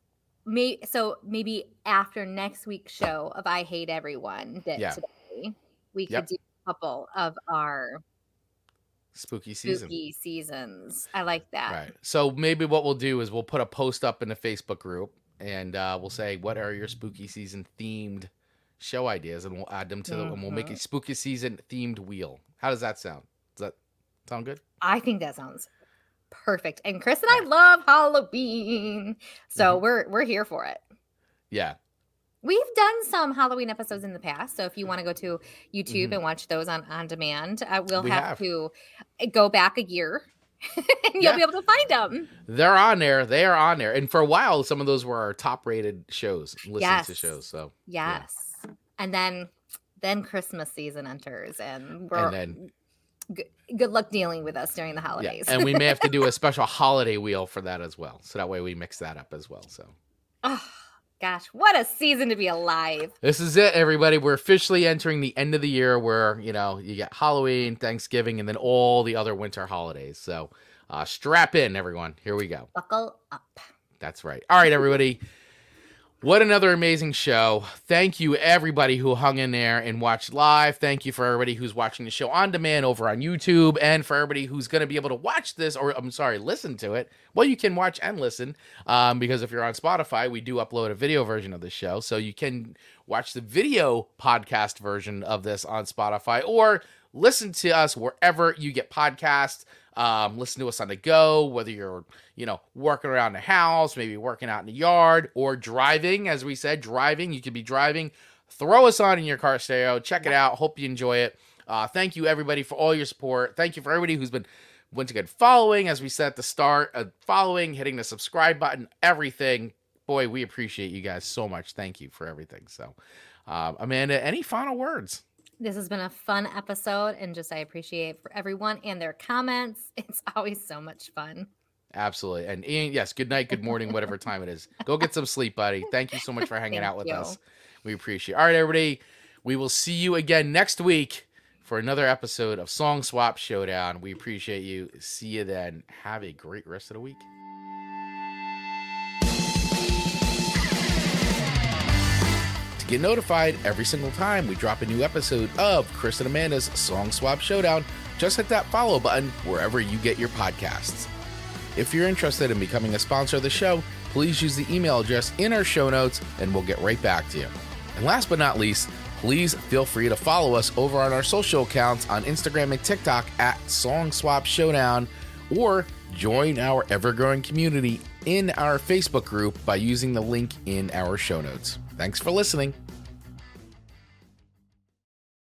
maybe after next week's show of I Hate Everyone today, we could do a couple of our spooky seasons. I like that. Right. So maybe what we'll do is we'll put a post up in the Facebook group and we'll say, what are your spooky season themed show ideas? And we'll add them to and we'll make a spooky season themed wheel. How does that sound? Does that sound good? I think that sounds perfect. And Chris and I love Halloween. So we're here for it. Yeah. We've done some Halloween episodes in the past. So if you want to go to YouTube and watch those on demand, we'll have to go back a year and you'll be able to find them. They're on there. They are on there. And for a while, some of those were our top rated shows, listening to shows. So yes. Yeah. And then Christmas season enters and good luck dealing with us during the holidays. Yeah. And we may have to do a special holiday wheel for that as well. So that way we mix that up as well. So. Oh. Gosh, what a season to be alive. This is it, everybody. We're officially entering the end of the year where, you get Halloween, Thanksgiving, and then all the other winter holidays. So strap in, everyone. Here we go. Buckle up. That's right. All right, everybody. What another amazing show. Thank you, everybody who hung in there and watched live. Thank you for everybody who's watching the show on demand over on YouTube, and for everybody who's going to be able to watch this, listen to it. Well, you can watch and listen, because if you're on Spotify, we do upload a video version of the show, so you can watch the video podcast version of this on Spotify, or listen to us wherever you get podcasts. Listen to us on the go, whether you're, working around the house, maybe working out in the yard, or driving. As we said, you could be driving. Throw us on in your car stereo. Check it out. Hope you enjoy it. Thank you, everybody, for all your support. Thank you for everybody who's been, once again, following, as we said at the start, following, hitting the subscribe button, everything. Boy, we appreciate you guys so much. Thank you for everything. So, Amanda, any final words? This has been a fun episode, and I appreciate for everyone and their comments. It's always so much fun. Absolutely. And Ian, yes, good night, good morning, whatever time it is. Go get some sleep, buddy. Thank you so much for hanging out with us. We appreciate it. All right, everybody. We will see you again next week for another episode of Song Swap Showdown. We appreciate you. See you then. Have a great rest of the week. Get notified every single time we drop a new episode of Chris and Amanda's Song Swap Showdown. Just hit that follow button wherever you get your podcasts. If you're interested in becoming a sponsor of the show, please use the email address in our show notes and we'll get right back to you. And last but not least, please feel free to follow us over on our social accounts on Instagram and TikTok at Song Swap Showdown, or join our ever-growing community in our Facebook group by using the link in our show notes. Thanks for listening.